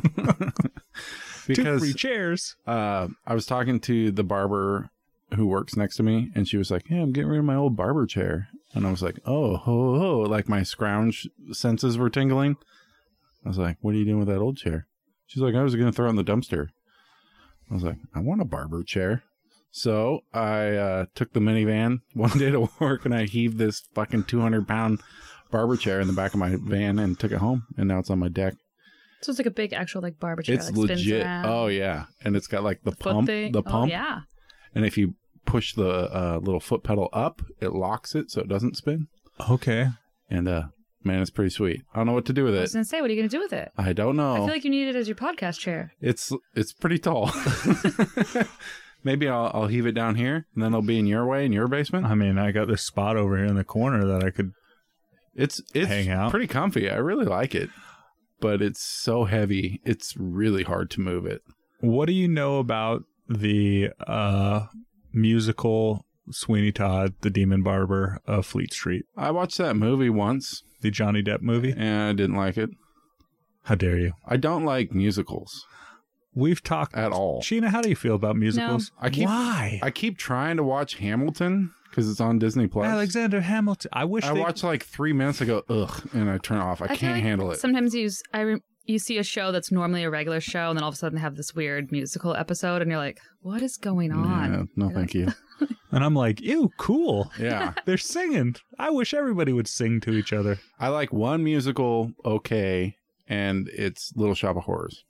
2 because free chairs. I was talking to the barber who works next to me, and she was like, "Yeah, I'm getting rid of my old barber chair." And I was like, "Oh, ho, ho!" Like my scrounge senses were tingling. I was like, "What are you doing with that old chair?" She's like, "I was going to throw it in the dumpster." I was like, "I want a barber chair." So I took the minivan one day to work, and I heaved this fucking 200-pound barber chair in the back of my van and took it home, and now it's on my deck. So it's like a big actual like barber chair. It's like, spins legit. around. Oh yeah, and it's got like the Foot pump. thing. The pump. Oh, yeah. And if you push the little foot pedal up, it locks it so it doesn't spin. Okay. And man, it's pretty sweet. I don't know what to do with I it. was gonna say, what are you gonna do with it? I don't know. I feel like you need it as your podcast chair. It's pretty tall. Maybe I'll heave it down here, and then it'll be in your way in your basement. I mean, I got this spot over here in the corner that I could. It's hang out. Pretty comfy. I really like it, but it's so heavy. It's really hard to move it. What do you know about the musical Sweeney Todd, the Demon Barber of Fleet Street? I watched that movie once, the Johnny Depp movie, and I didn't like it. How dare you? I don't like musicals. We've talked at all. Sheena, how do you feel about musicals? No. Why? I keep trying to watch Hamilton because it's on Disney Plus. Alexander Hamilton. I watched like 3 minutes ago. Ugh, and I turn it off. I can't handle it. Sometimes you see a show that's normally a regular show, and then all of a sudden they have this weird musical episode, and you're like, "What is going on?" Yeah, no, thank you. And I'm like, "Ew, cool." Yeah, they're singing. I wish everybody would sing to each other. I like one musical, okay, and it's Little Shop of Horrors.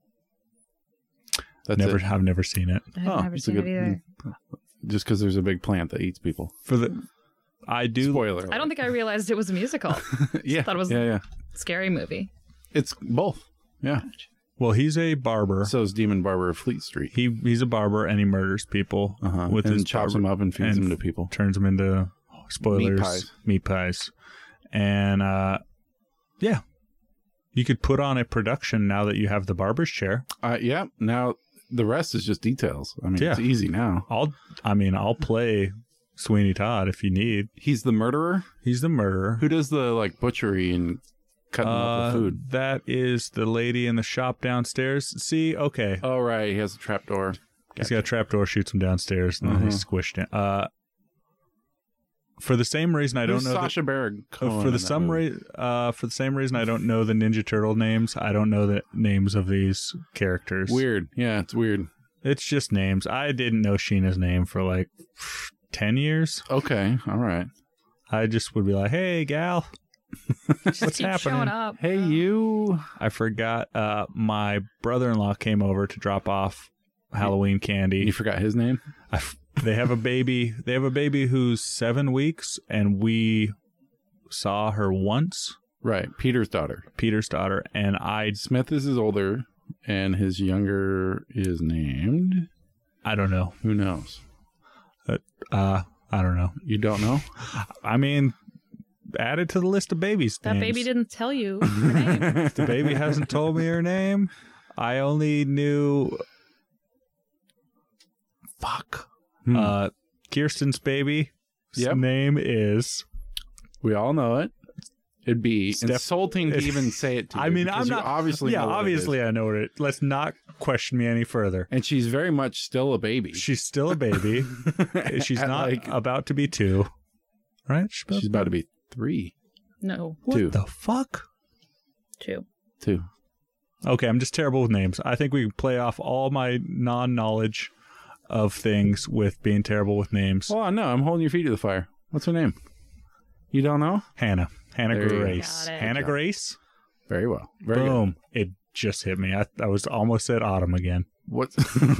I've never seen it. I've never seen it either. Just because there's a big plant that eats people. I do. Spoiler alert. I don't think I realized it was a musical. Yeah, I thought it was a scary movie. It's both. Yeah. Well, he's a barber. So is Demon Barber of Fleet Street. He's a barber and he murders people with his chops them up and feeds them to people. Turns them into meat pies. And yeah, you could put on a production now that you have the barber's chair. Yeah. Now the rest is just details. I mean, it's easy now. I'll play Sweeney Todd if you need. He's the murderer? He's the murderer. Who does the butchery and cutting up the food? That is the lady in the shop downstairs. See? Okay. Oh, right. He has a trapdoor. He's got a trapdoor, shoots him downstairs, and then he's squished in. For the same reason I don't know Sacha Baron Cohen for the same reason I don't know the Ninja Turtle names. I don't know the names of these characters. Weird. Yeah, it's weird. It's just names. I didn't know Sheena's name for like 10 years. Okay. All right. I just would be like, "Hey, gal." What's happening? Showing up. Hey, you. I forgot my brother-in-law came over to drop off Halloween candy. You forgot his name? They have a baby. They have a baby who's 7 weeks, and we saw her once. Right, Peter's daughter. And Smith is his older, and his younger is named. I don't know. Who knows? I don't know. You don't know? I mean, add it to the list of babies. That names. baby didn't tell you her name. The baby hasn't told me her name. I only knew. Fuck. Kirsten's baby's name is. We all know it. It'd be insulting to even say it to you. I mean, I'm not. Obviously, obviously, I know it. Let's not question me any further. And she's very much still a baby. She's still a baby. She's not about to be 2, right? She's about to be 3. No. What 2. the fuck? 2. Okay, I'm just terrible with names. I think we can play off all my non-knowledge of things with being terrible with names. Well, no, I'm holding your feet to the fire. What's her name? You don't know? Hannah Grace. Hannah Grace? Very well. Very Boom. Good. It just hit me. I was almost at Autumn again. What?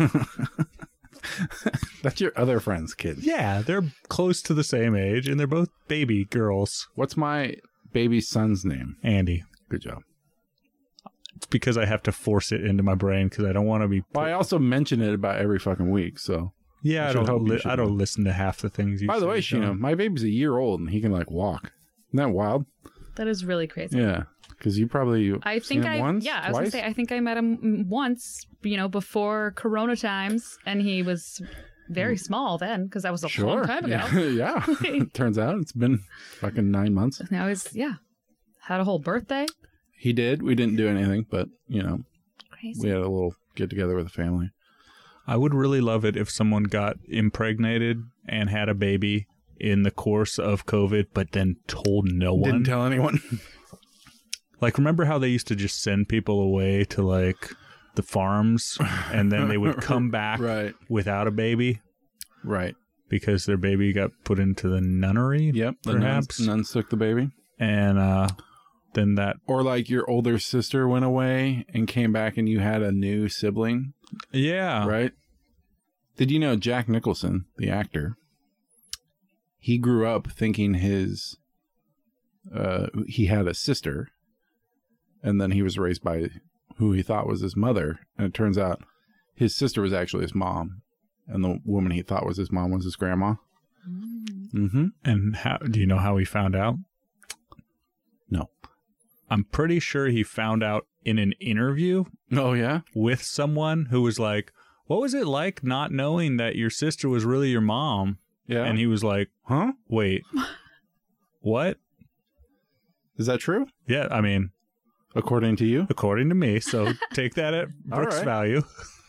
That's your other friend's kid. Yeah, they're close to the same age, and they're both baby girls. What's my baby son's name? Andy. Good job. It's because I have to force it into my brain because I don't want to be... Well, I also mention it about every fucking week, so... Yeah, I don't listen to half the things you say. By the way, Sheena, my baby's a year old, and he can, walk. Isn't that wild? That is really crazy. Yeah, because you probably... I think once, yeah, I was going to say, I think I met him once, before Corona times, and he was very small then, because that was a long time ago. Yeah. It turns out it's been fucking 9 months. Now he's, had a whole birthday. He did. We didn't do anything, but, Crazy. we had a little get-together with the family. I would really love it if someone got impregnated and had a baby in the course of COVID, but then told no one. Didn't tell anyone. Remember how they used to just send people away to, the farms, and then they would come back without a baby? Right. Because their baby got put into the nunnery? Yep. Perhaps. The nuns took the baby. And, then that... Or, your older sister went away and came back and you had a new sibling. Yeah. Right? Did you know Jack Nicholson, the actor, he grew up thinking he had a sister, and then he was raised by who he thought was his mother, and it turns out his sister was actually his mom, and the woman he thought was his mom was his grandma. Mm-hmm. And do you know how he found out? No. I'm pretty sure he found out in an interview. Oh, yeah? With someone who was like, what was it like not knowing that your sister was really your mom? Yeah. And he was like, huh? Wait, what? Is that true? Yeah, I mean. According to you? According to me. So take that at Brooks' value.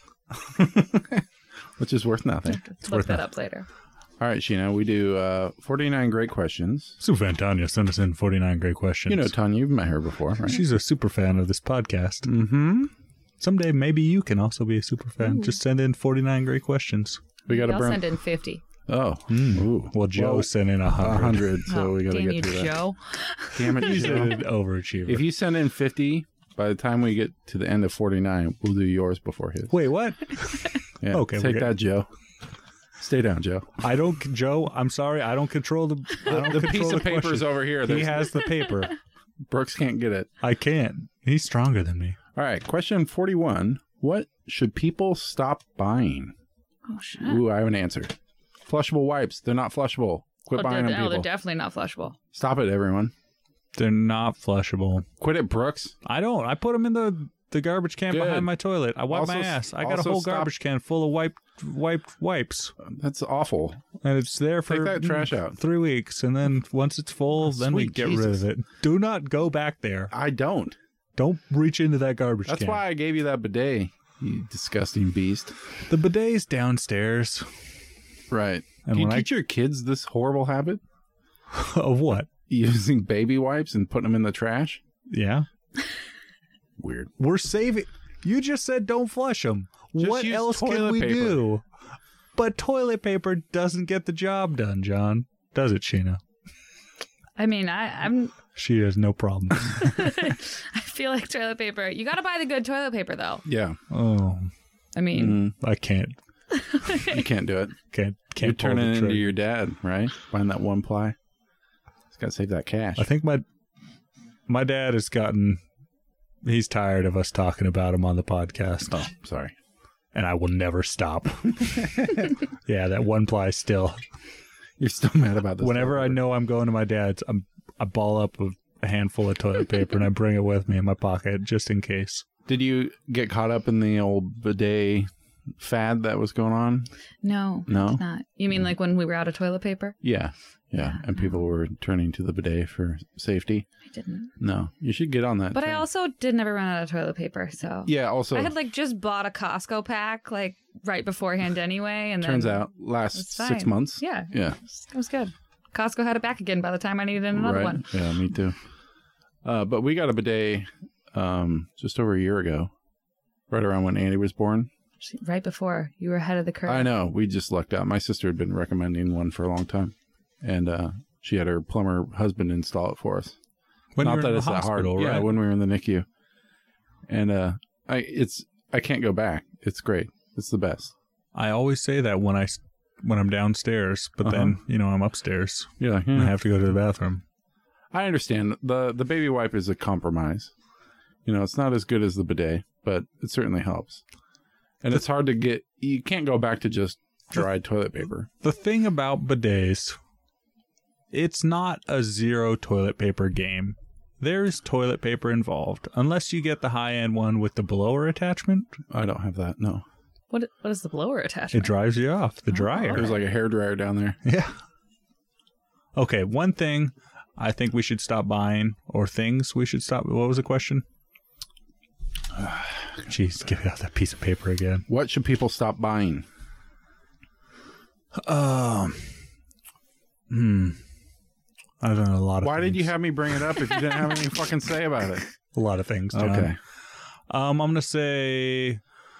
Which is worth nothing. Look that up later. All right, Sheena, we do 49 great questions. Super fan Tanya sent us in 49 great questions. You know Tanya, you've met her before, right? She's a super fan of this podcast. Mm-hmm. Someday maybe you can also be a super fan. Ooh. Just send in 49 great questions. We got to send in 50. Oh. Ooh. Well, Joe sent in 100. So we got to get to that. Joe. Damn it, He's Joe. an overachiever. If you send in 50, by the time we get to the end of 49, we'll do yours before his. Wait, what? Yeah, okay. Take that, Joe. Stay down, Joe. Joe, I'm sorry. I don't control the piece of paper is over here. He has the paper. Brooks can't get it. I can't. He's stronger than me. All right. Question 41. What should people stop buying? Oh, shit. Ooh, I have an answer. Flushable wipes. They're not flushable. Quit buying them, people. No, they're definitely not flushable. Stop it, everyone. They're not flushable. Quit it, Brooks. I don't. I put them in the garbage can behind my toilet. I wipe my ass. I got a whole garbage can full of wiped wipes. That's awful. And it's there for take that trash out 3 weeks, and then once it's full, then we get rid of it. Do not go back there. I don't. Don't reach into that garbage can. That's why I gave you that bidet, you disgusting beast. The bidet's downstairs. Right. And do you teach your kids this horrible habit? Of what? Using baby wipes and putting them in the trash? Yeah. Weird. We're saving. You just said don't flush them. What else can we do? But toilet paper doesn't get the job done, John. Does it, Sheena? I mean, I'm... She has no problem. I feel like toilet paper. You got to buy the good toilet paper, though. Yeah. Oh. I mean, I can't. You can't do it. Can't You're turning into your dad, right? Find that one ply. He's got to save that cash. I think my dad has gotten. He's tired of us talking about him on the podcast. Oh, sorry. And I will never stop. Yeah, that one ply still. You're still mad about this. Whenever I know I'm going to my dad's, I ball up a handful of toilet paper and I bring it with me in my pocket just in case. Did you get caught up in the old bidet fad that was going on? No. I did not. You mean like when we were out of toilet paper? Yeah. And people were turning to the bidet for safety. I didn't. No, you should get on that. But I also did never run out of toilet paper, so. Yeah, also. I had like just bought a Costco pack like right beforehand anyway. And turns then out last 6 months. Yeah. Yeah. It was good. Costco had it back again by the time I needed another one. Yeah, me too. But we got a bidet just over a year ago, right around when Andy was born. Right before. You were ahead of the curve. I know. We just lucked out. My sister had been recommending one for a long time. And she had her plumber husband install it for us. When Not you were that in it's the that hard. hospital, right? Yeah, when we were in the NICU. And I can't go back. It's great. It's the best. I always say that when I'm downstairs, but then I'm upstairs. Yeah, and I have to go to the bathroom. I understand. The baby wipe is a compromise. It's not as good as the bidet, but it certainly helps. And it's hard to get. You can't go back to just dried toilet paper. The thing about bidets, it's not a zero toilet paper game. There's toilet paper involved, unless you get the high-end one with the blower attachment. I don't have that, no. What is the blower attachment? It dries you off, the dryer. There's like a hairdryer down there. Yeah. Okay, one thing I think we should stop buying, or things we should stop. What was the question? Jeez, give me out that piece of paper again. What should people stop buying? I don't know, a lot of Why things. did you have me bring it up if you didn't have anything fucking say about it? A lot of things, John. Okay. I'm going to say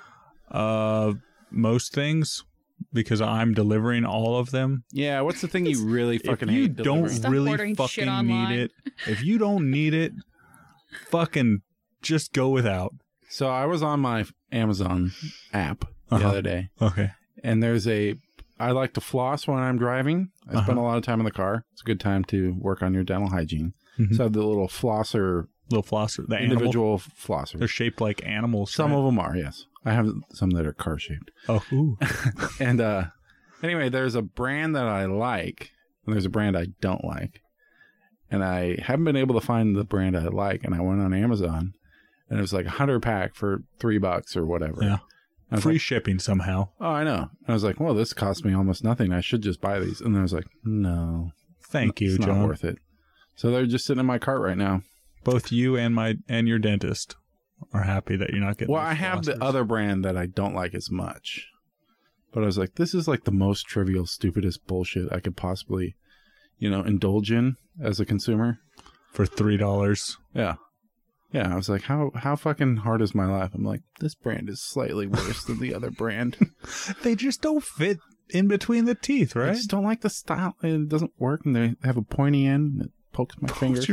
most things because I'm delivering all of them. Yeah, what's the thing you really fucking If you hate delivering? don't Stop really ordering shit fucking online. need it, if you don't need it, fucking just go without. So I was on my Amazon app the other day, Okay. and I like to floss when I'm driving. I spend a lot of time in the car. It's a good time to work on your dental hygiene. Mhm. So I have the little flosser, Little flosser. The individual animal, flosser. they're shaped like animals. Some right? of them are, yes. I have some that are car shaped. Oh, ooh. And anyway, there's a brand that I like, and there's a brand I don't like. And I haven't been able to find the brand I like, and I went on Amazon, and it was like 100 pack for $3 or whatever. Yeah. And I was Free like, shipping somehow. oh, I know. And I was like, well, this cost me almost nothing. I should just buy these. And then I was like, no. Thank you, it's John. not worth it. So they're just sitting in my cart right now. Both you and your dentist are happy that you're not getting. Well, those I have the flossers. other brand that I don't like as much. But I was like, this is like the most trivial, stupidest bullshit I could possibly, indulge in as a consumer. for $3. Yeah. Yeah, I was like, how fucking hard is my life? I'm like, this brand is slightly worse than the other brand. They just don't fit in between the teeth, I right? just don't like the style. It doesn't work, and they have a pointy end that pokes my fingers.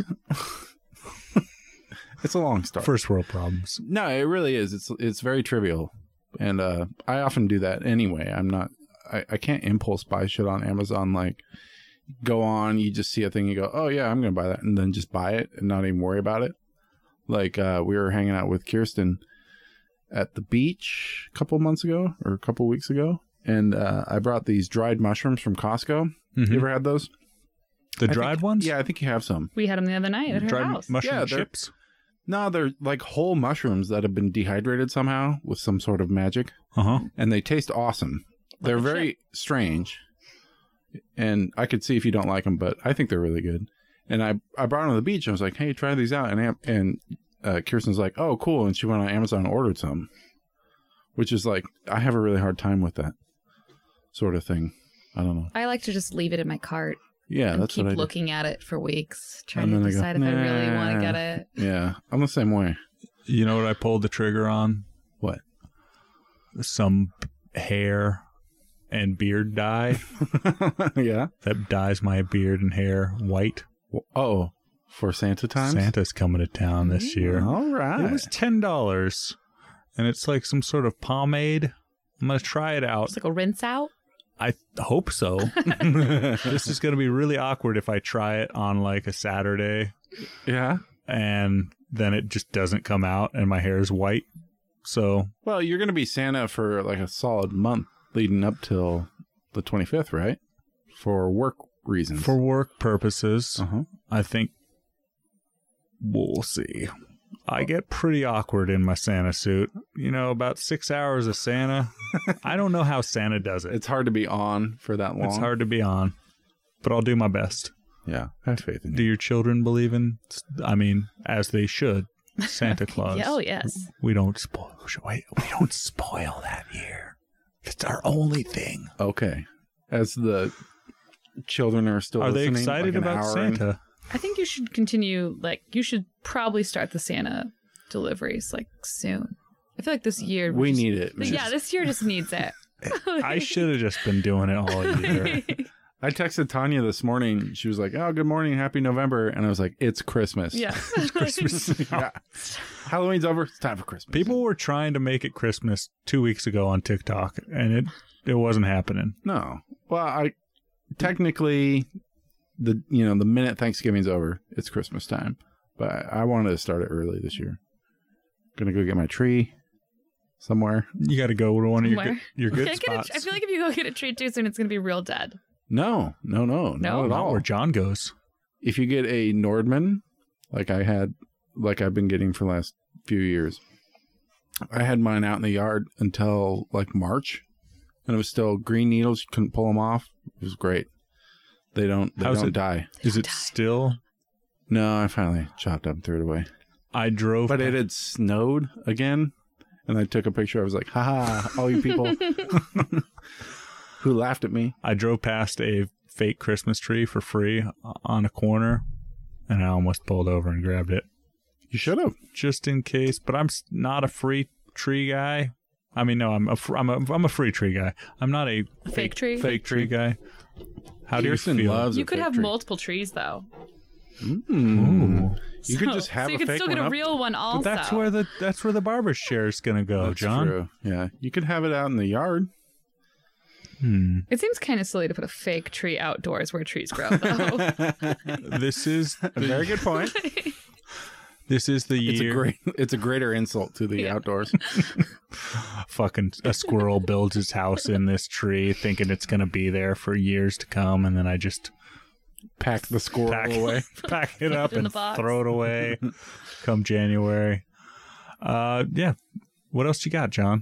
It's a long story. First world problems. No, it really is. It's very trivial, and I often do that anyway. I can't impulse buy shit on Amazon. Like, go on, you just see a thing, you go, oh yeah, I'm gonna buy that, and then just buy it and not even worry about it. Like we were hanging out with Kirsten at the beach a couple months ago or a couple weeks ago, and I brought these dried mushrooms from Costco. Mm-hmm. You ever had those? The dried ones? Yeah, I think you have some. We had them the other night at her Dried house. mushroom Yeah, they're- chips? No, they're like whole mushrooms that have been dehydrated somehow with some sort of magic, Uh-huh. and they taste awesome. They're Like very strange, and I could see if you don't like them, but I think they're really good. And I brought them to the beach, and I was like, hey, try these out. And Kirsten's like, oh, cool. And she went on Amazon and ordered some, which is like, I have a really hard time with that sort of thing. I don't know. I like to just leave it in my cart Yeah, and that's keep what I do. looking at it for weeks, trying And to then I go, decide if I really want to "Nah." get it. Yeah, I'm the same way. You know what I pulled the trigger on? What? Some hair and beard dye Yeah. that dyes my beard and hair white. Oh, for Santa times? Santa's coming to town this year. All right. It was $10. and it's like some sort of pomade. I'm going to try it out. It's like a rinse out? I hope so. This is going to be really awkward if I try it on like a Saturday. Yeah. And then it just doesn't come out and my hair is white. So. Well, you're going to be Santa for like a solid month leading up till the 25th, right? For work reasons. For work purposes. I think we'll see. I get pretty awkward in my Santa suit. You know, about 6 hours of Santa. I don't know how Santa does it. It's hard to be on for that long. It's hard to be on, but I'll do my best. Yeah, I have faith in you. Do your children believe in, as they should, Santa Claus? Oh, yes. We don't spoil that year. It's our only thing. Okay. As the children are still Are they listening, excited like about Santa? I think you should continue, you should probably start the Santa deliveries, soon. I feel like this year... We need it. Yeah, this year just needs it. I should have just been doing it all year. I texted Tanya this morning. She was like, "Oh, good morning. Happy November." And I was like, "It's Christmas." Yeah. It's Christmas. Yeah. Halloween's over. It's time for Christmas. People were trying to make it Christmas 2 weeks ago on TikTok, and it wasn't happening. No. Well, technically... The minute Thanksgiving's over, it's Christmas time. But I wanted to start it early this year. Gonna go get my tree somewhere. You got to go to one of your good spots. I feel like if you go get a tree too soon, it's gonna be real dead. No, not at all. Where John goes. If you get a Nordman, like I've been getting for the last few years, I had mine out in the yard until March, and it was still green needles. You couldn't pull them off. It was great. They don't die. Is it still? No, I finally chopped up and threw it away. But it had snowed again, and I took a picture. I was like, "Ha ha, all you people who laughed at me." I drove past a fake Christmas tree for free on a corner, and I almost pulled over and grabbed it. You should have, just in case. But I'm not a free tree guy. I mean, no, I'm a free tree guy. I'm not a fake tree guy. How Kirsten do you feel? Loves you could have tree. multiple trees, though. You could just have so a you could fake still get one a real one also. But that's where the barber's chair is going to go, That's John. True. Yeah, you could have it out in the yard. It seems kind of silly to put a fake tree outdoors where trees grow, though. This is a very good point. This is the year. It's a greater insult to the outdoors. Fucking a squirrel builds his house in this tree, thinking it's going to be there for years to come, and then I just pack the squirrel away, pack it up, and throw it away. Come January. Yeah. What else you got, John?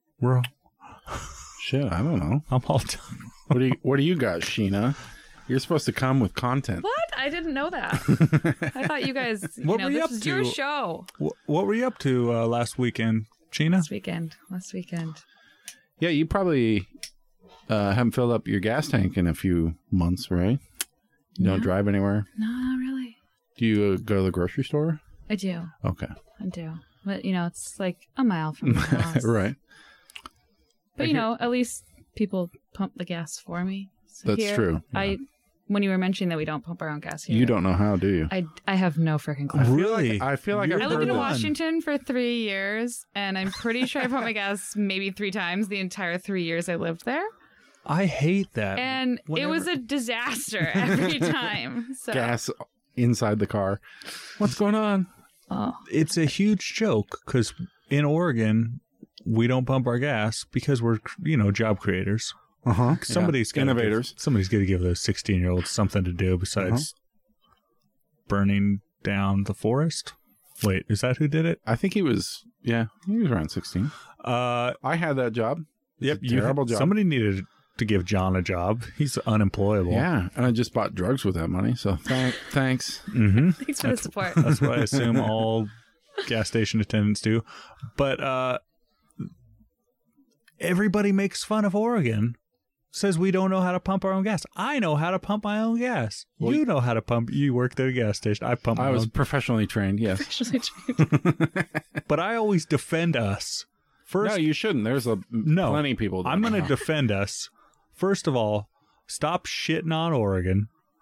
Shit, I don't know. I'm all done. What do you got, Sheena? You're supposed to come with content. What? I didn't know that. I thought you guys, this is your show. What were you up to last weekend, Sheena? Last weekend. Yeah, you probably haven't filled up your gas tank in a few months, right? You don't drive anywhere? No, not really. Do you go to the grocery store? I do. Okay. I do. But, it's like a mile from my house. Right. But, at least people pump the gas for me. So That's true. Yeah. When you were mentioning that we don't pump our own gas here. You don't know how, do you? I have no freaking clue. Really? I feel like I lived in Washington for 3 years, and I'm pretty sure I pumped my gas maybe 3 times the entire 3 years I lived there. I hate that. And it was a disaster every time. So. Gas inside the car. What's going on? Oh. It's a huge joke because in Oregon, we don't pump our gas because we're, job creators. Somebody's innovators. Somebody's going to give those 16-year-olds something to do besides burning down the forest. Wait, is that who did it? I think he was around 16. I had that job. Yep, terrible job. Somebody needed to give John a job. He's unemployable. Yeah, and I just bought drugs with that money. So thanks. Mm-hmm. Thanks for the support. That's what I assume all gas station attendants do. But everybody makes fun of Oregon. Says we don't know how to pump our own gas. I know how to pump my own gas. Well, you know how to pump. You worked at a gas station. I was professionally trained, yes. Professionally trained. But I always defend us. First, no, you shouldn't. There's plenty of people. I'm going to defend us. First of all, stop shitting on Oregon.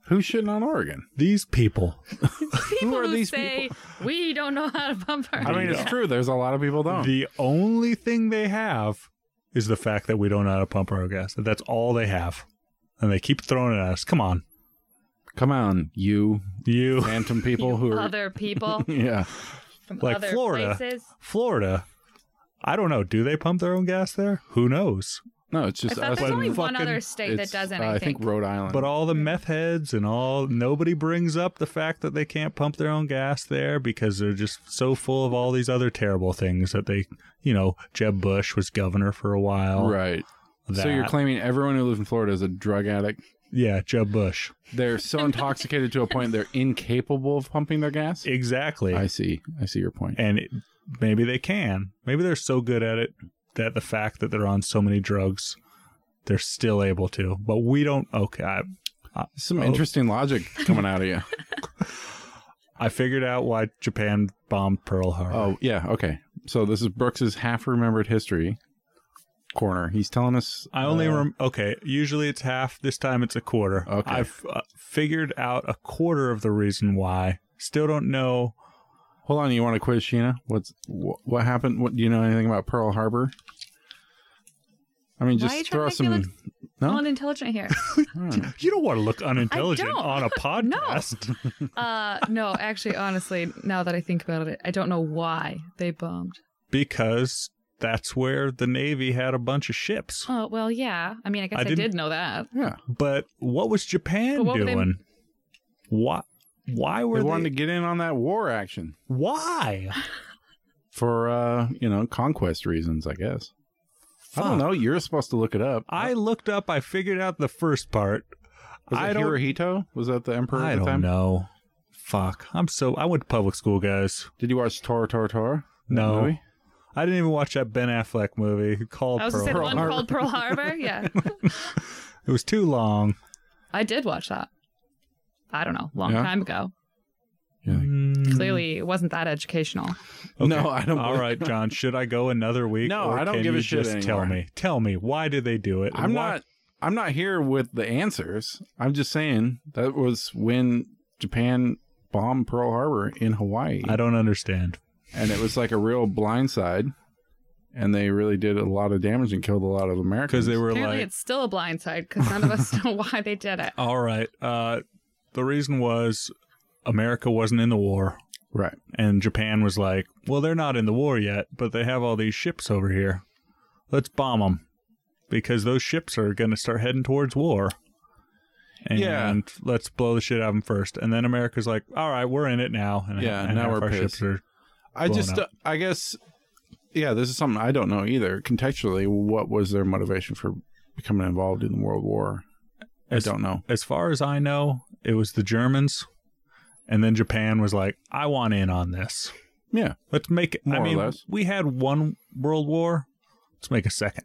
Who's shitting on Oregon? These people. Who are these people? We don't know how to pump our I mean, it's true. There's a lot of people don't. The only thing they have is the fact that we don't know how to pump our own gas. That's all they have. And they keep throwing it at us. Come on. Come on, you phantom people who are... Other people. Yeah. From like other Florida. places. Florida. I don't know. Do they pump their own gas there? Who knows? No, it's just us. There's only one other state that doesn't, I think. Rhode Island. But all the meth heads and nobody brings up the fact that they can't pump their own gas there because they're just so full of all these other terrible things that they, Jeb Bush was governor for a while. Right. So you're claiming everyone who lives in Florida is a drug addict? Yeah, Jeb Bush. They're so intoxicated to a point they're incapable of pumping their gas? Exactly. I see your point. And maybe they can. Maybe they're so good at it that the fact that they're on so many drugs, they're still able to. But we don't. Okay. Some interesting logic coming out of you. I figured out why Japan bombed Pearl Harbor. Oh, yeah. Okay. So this is Brooks's half-remembered history corner. He's telling us... I only okay, usually it's half. This time it's a quarter. Okay. I've figured out a quarter of the reason why. Still don't know. Hold on, you want to quiz Sheena? What happened? Do you know anything about Pearl Harbor? I mean, just throw some... No? Unintelligent here. You don't want to look unintelligent on a podcast. No, actually, honestly, now that I think about it, I don't know why they bombed. Because that's where the Navy had a bunch of ships. Oh, well, yeah. I mean, I guess I did know that. Yeah. But what was Japan doing? Why were they... wanted to get in on that war action. Why? For, conquest reasons, I guess. Fuck. I don't know. You're supposed to look it up. I looked up. I figured out the first part. Was it Hirohito? Was that the emperor at the time? I don't know. Fuck. I went to public school, guys. Did you watch Tora? No. Movie? I didn't even watch that Ben Affleck movie called Pearl Harbor. One called Pearl Harbor? Yeah. It was too long. I did watch that. I don't know. Long time ago. Yeah. Clearly, it wasn't that educational. Okay. No, I don't. All right, John. Should I go another week? No, I don't give a shit anymore. Tell me. Why did they do it? I'm not here with the answers. I'm just saying that was when Japan bombed Pearl Harbor in Hawaii. I don't understand. And it was like a real blindside. And they really did a lot of damage and killed a lot of Americans. Because they were Apparently it's still a blindside because none of us know why they did it. All right. The reason was America wasn't in the war. Right. And Japan was like, well, they're not in the war yet, but they have all these ships over here. Let's bomb them. Because those ships are going to start heading towards war. And let's blow the shit out of them first. And then America's like, all right, we're in it now. And now we're pissed. Ships are I guess, this is something I don't know either. Contextually, what was their motivation for becoming involved in the World War? I don't know. As far as I know, it was the Germans. And then Japan was like, I want in on this. Yeah. Let's make it. More or less. We had one world war. Let's make a second.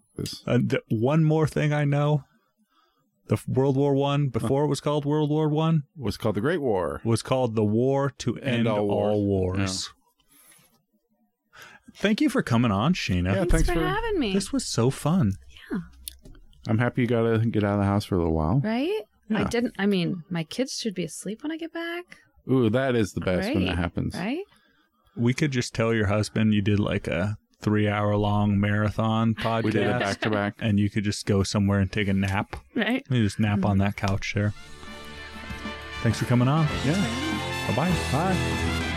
One more thing I know. The World War I, before it was called World War I, was called the Great War. Was called the War to End All Wars. Yeah. Thank you for coming on, Sheena. Yeah, thanks for having me. This was so fun. Yeah. I'm happy you got to get out of the house for a little while. Right? Yeah. My kids should be asleep when I get back. Ooh, that is the best when that happens. Right? We could just tell your husband you did like a 3-hour-long marathon podcast. We did it back-to-back. And you could just go somewhere and take a nap. Right. You just nap on that couch there. Thanks for coming on. Yeah. Bye-bye. Bye.